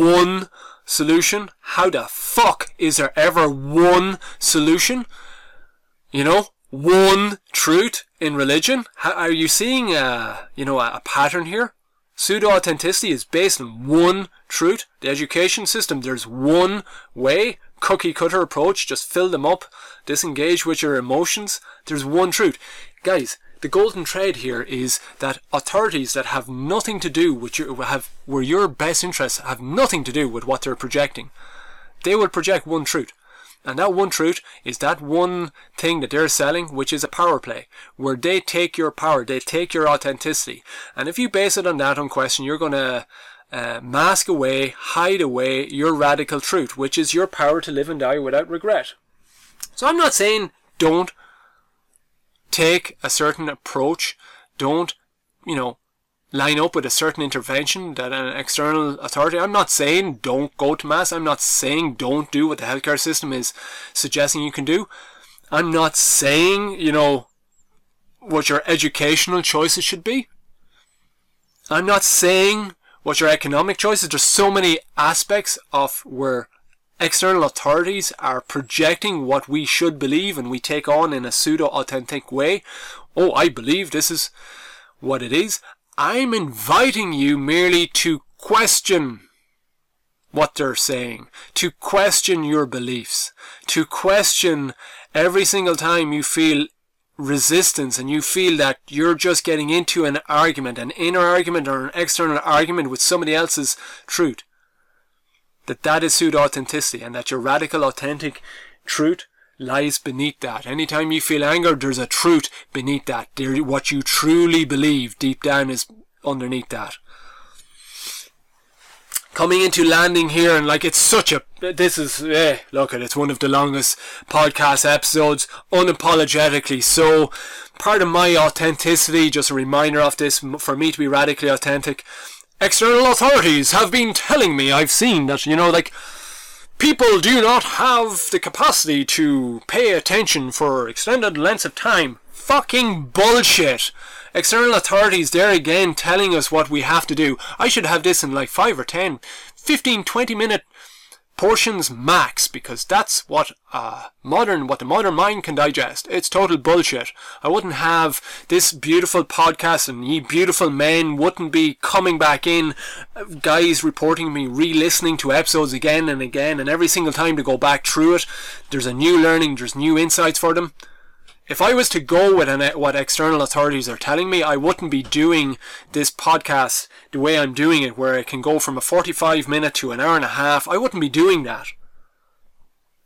How the fuck is there ever one solution? One truth in religion? Are you seeing a pattern here? Pseudo-authenticity is based on one truth. The education system, there's one way, cookie cutter approach, just fill them up, disengage with your emotions. There's one truth. Guys, the golden thread here is that authorities that have nothing to do with where your best interests have nothing to do with what they're projecting, they will project one truth. And that one truth is that one thing that they're selling, which is a power play, where they take your power, they take your authenticity. And if you base it on that unquestioned, you're going to mask away, hide away your radical truth, which is your power to live and die without regret. So I'm not saying don't take a certain approach, don't, line up with a certain intervention that an external authority. I'm not saying don't go to mass. I'm not saying don't do what the healthcare system is suggesting you can do. I'm not saying, what your educational choices should be. I'm not saying what your economic choices. There's so many aspects of where external authorities are projecting what we should believe and we take on in a pseudo-authentic way. Oh, I believe this is what it is. I'm inviting you merely to question what they're saying, to question your beliefs, to question every single time you feel resistance and you feel that you're just getting into an argument, an inner argument or an external argument with somebody else's truth. That is pseudo-authenticity, and that your radical, authentic truth lies beneath that. Anytime you feel anger, there's a truth beneath that. What you truly believe deep down is underneath that. Coming into landing here, and it's one of the longest podcast episodes, unapologetically so. Part of my authenticity, just a reminder of this, for me to be radically authentic, external authorities have been telling me, I've seen that, people do not have the capacity to pay attention for extended lengths of time. Fucking bullshit. External authorities, there again, telling us what we have to do. I should have this in 5 or 10, 15, 20 minute portions max, because that's what the modern mind can digest. It's total bullshit. I wouldn't have this beautiful podcast, and ye beautiful men wouldn't be coming back in, guys reporting me, re-listening to episodes again and again, and every single time to go back through it, there's a new learning, there's new insights for them. If I was to go with what external authorities are telling me, I wouldn't be doing this podcast the way I'm doing it, where it can go from a 45 minute to an hour and a half. I wouldn't be doing that.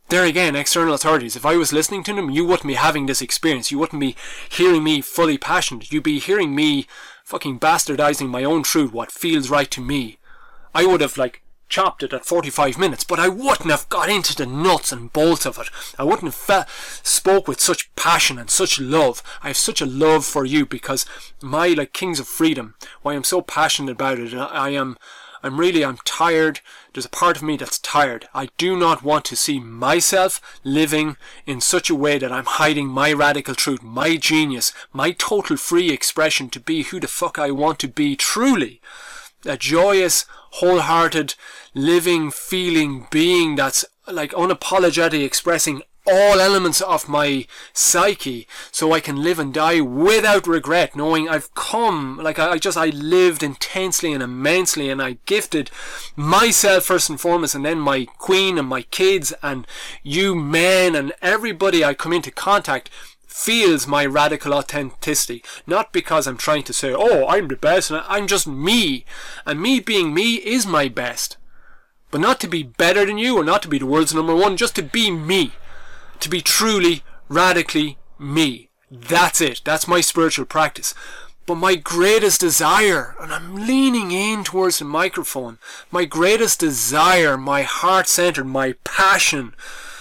There again, external authorities, if I was listening to them, you wouldn't be having this experience. You wouldn't be hearing me fully passionate. You'd be hearing me fucking bastardizing my own truth, what feels right to me. I would have, chopped it at 45 minutes, but I wouldn't have got into the nuts and bolts of it. I wouldn't have spoke with such passion and such love. I have such a love for you because my, Kings of Freedom, why I'm so passionate about it, I'm tired. There's a part of me that's tired. I do not want to see myself living in such a way that I'm hiding my radical truth, my genius, my total free expression to be who the fuck I want to be truly. A joyous, wholehearted, living, feeling being that's unapologetic, expressing all elements of my psyche so I can live and die without regret, knowing I've come, I lived intensely and immensely, and I gifted myself first and foremost, and then my queen and my kids and you men and everybody I come into contact feels my radical authenticity. Not because I'm trying to say, oh, I'm the best, and I'm just me. And me being me is my best. But not to be better than you, or not to be the world's number one, just to be me. To be truly, radically me. That's it. That's my spiritual practice. But my greatest desire, and I'm leaning in towards the microphone, my greatest desire, my heart-centered, my passion,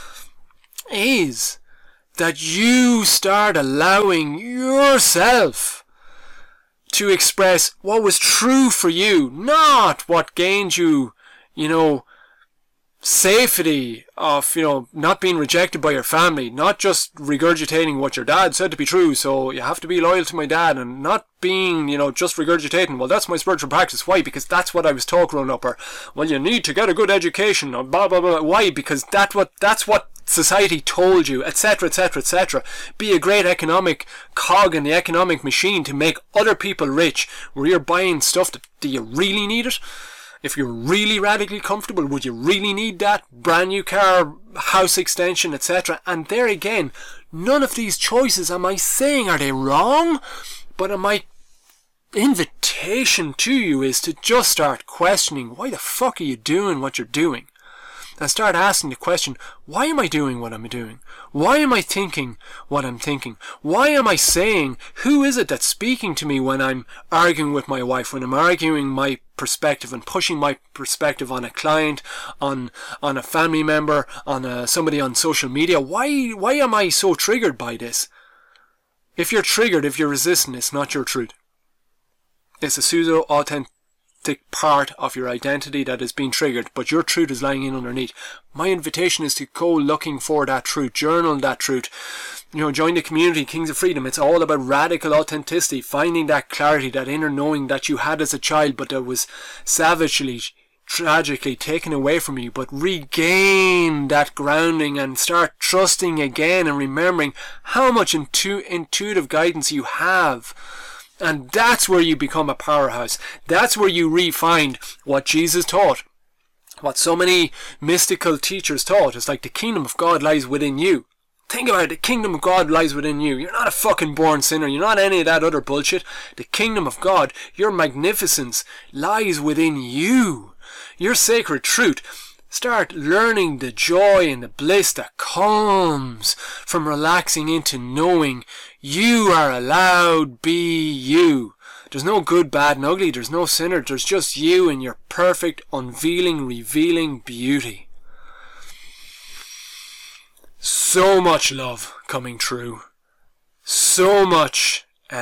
is that you start allowing yourself to express what was true for you, not what gained you, safety of, not being rejected by your family, not just regurgitating what your dad said to be true, so you have to be loyal to my dad, and not being, just regurgitating, well, that's my spiritual practice. Why? Because that's what I was taught growing up, or, well, you need to get a good education, or blah, blah, blah. Why? Because that's what society told you, etc., etc., etc. Be a great economic cog in the economic machine to make other people rich, where you're buying stuff that, do you really need it? If you're really radically comfortable, would you really need that brand new car, house extension, etc.? And there again, none of these choices am I saying are they wrong, but my invitation to you is to just start questioning, why the fuck are you doing what you're doing? And start asking the question, why am I doing what I'm doing? Why am I thinking what I'm thinking? Why am I saying, who is it that's speaking to me when I'm arguing with my wife, when I'm arguing my perspective and pushing my perspective on a client, on a family member, on somebody on social media? Why am I so triggered by this? If you're triggered, if you're resistant, it's not your truth. It's a pseudo-authentic part of your identity that is being triggered, but your truth is lying in underneath. My invitation is to go looking for that truth, journal that truth, join the community, Kings of Freedom. It's all about radical authenticity, finding that clarity, that inner knowing that you had as a child, but that was savagely, tragically taken away from you, but regain that grounding and start trusting again and remembering how much intuitive guidance you have. And that's where you become a powerhouse. That's where you re-find what Jesus taught, what so many mystical teachers taught. It's like the kingdom of God lies within you. Think about it, the kingdom of God lies within you. You're not a fucking born sinner. You're not any of that other bullshit. The kingdom of God, your magnificence, lies within you. Your sacred truth. Start learning the joy and the bliss that comes from relaxing into knowing you are allowed be you. There's no good, bad and ugly. There's no sinner. There's just you and your perfect, unveiling, revealing beauty. So much love coming true. So much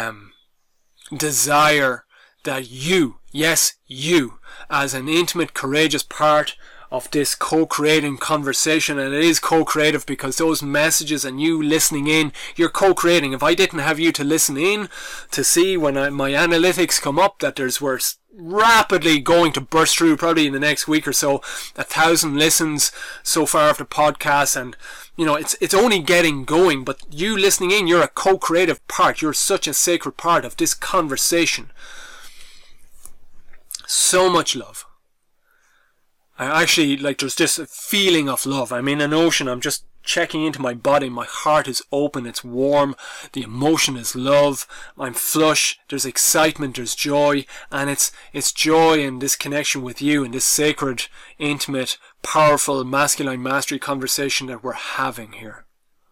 desire that you, yes, you, as an intimate, courageous part of this co-creating conversation, and it is co-creative because those messages and you listening in, you're co-creating. If I didn't have you to listen in, to see when my analytics come up that we're rapidly going to burst through, probably in the next week or so, 1,000 listens so far of the podcast, and it's only getting going, but you listening in, you're a co-creative part. You're such a sacred part of this conversation. So much love. I actually, there's this feeling of love. I'm in an ocean. I'm just checking into my body. My heart is open, it's warm, the emotion is love, I'm flush, there's excitement, there's joy, and it's joy in this connection with you, in this sacred, intimate, powerful, masculine mastery conversation that we're having here.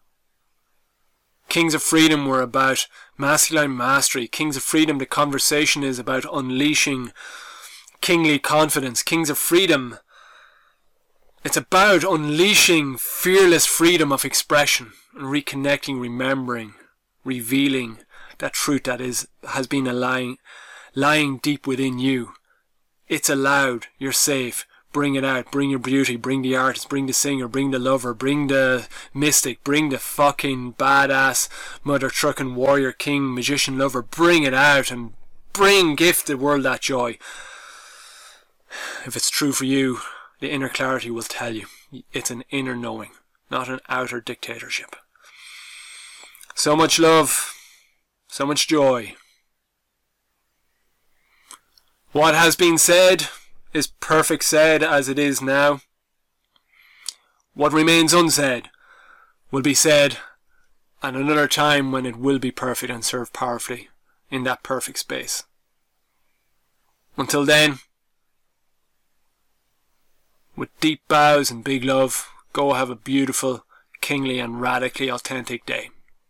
Kings of Freedom were about masculine mastery. Kings of Freedom, the conversation is about unleashing kingly confidence. Kings of Freedom, it's about unleashing fearless freedom of expression and reconnecting, remembering, revealing that truth that has been lying deep within you. It's allowed. You're safe. Bring it out. Bring your beauty. Bring the artist. Bring the singer. Bring the lover. Bring the mystic. Bring the fucking badass mother trucking warrior king magician lover. Bring it out and gift the world that joy. If it's true for you, the inner clarity will tell you. It's an inner knowing, not an outer dictatorship. So much love. So much joy. What has been said is perfect said as it is now. What remains unsaid will be said at another time when it will be perfect and serve powerfully in that perfect space. Until then, with deep bows and big love, go have a beautiful, kingly and radically authentic day.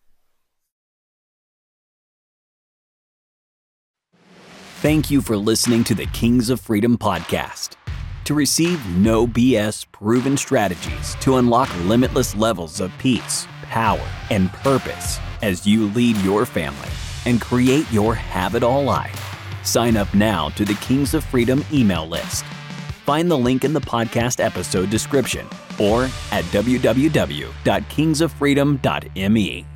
Thank you for listening to the Kings of Freedom podcast. To receive no BS proven strategies to unlock limitless levels of peace, power, and purpose as you lead your family and create your have-it-all life, sign up now to the Kings of Freedom email list. Find the link in the podcast episode description or at www.kingsoffreedom.me.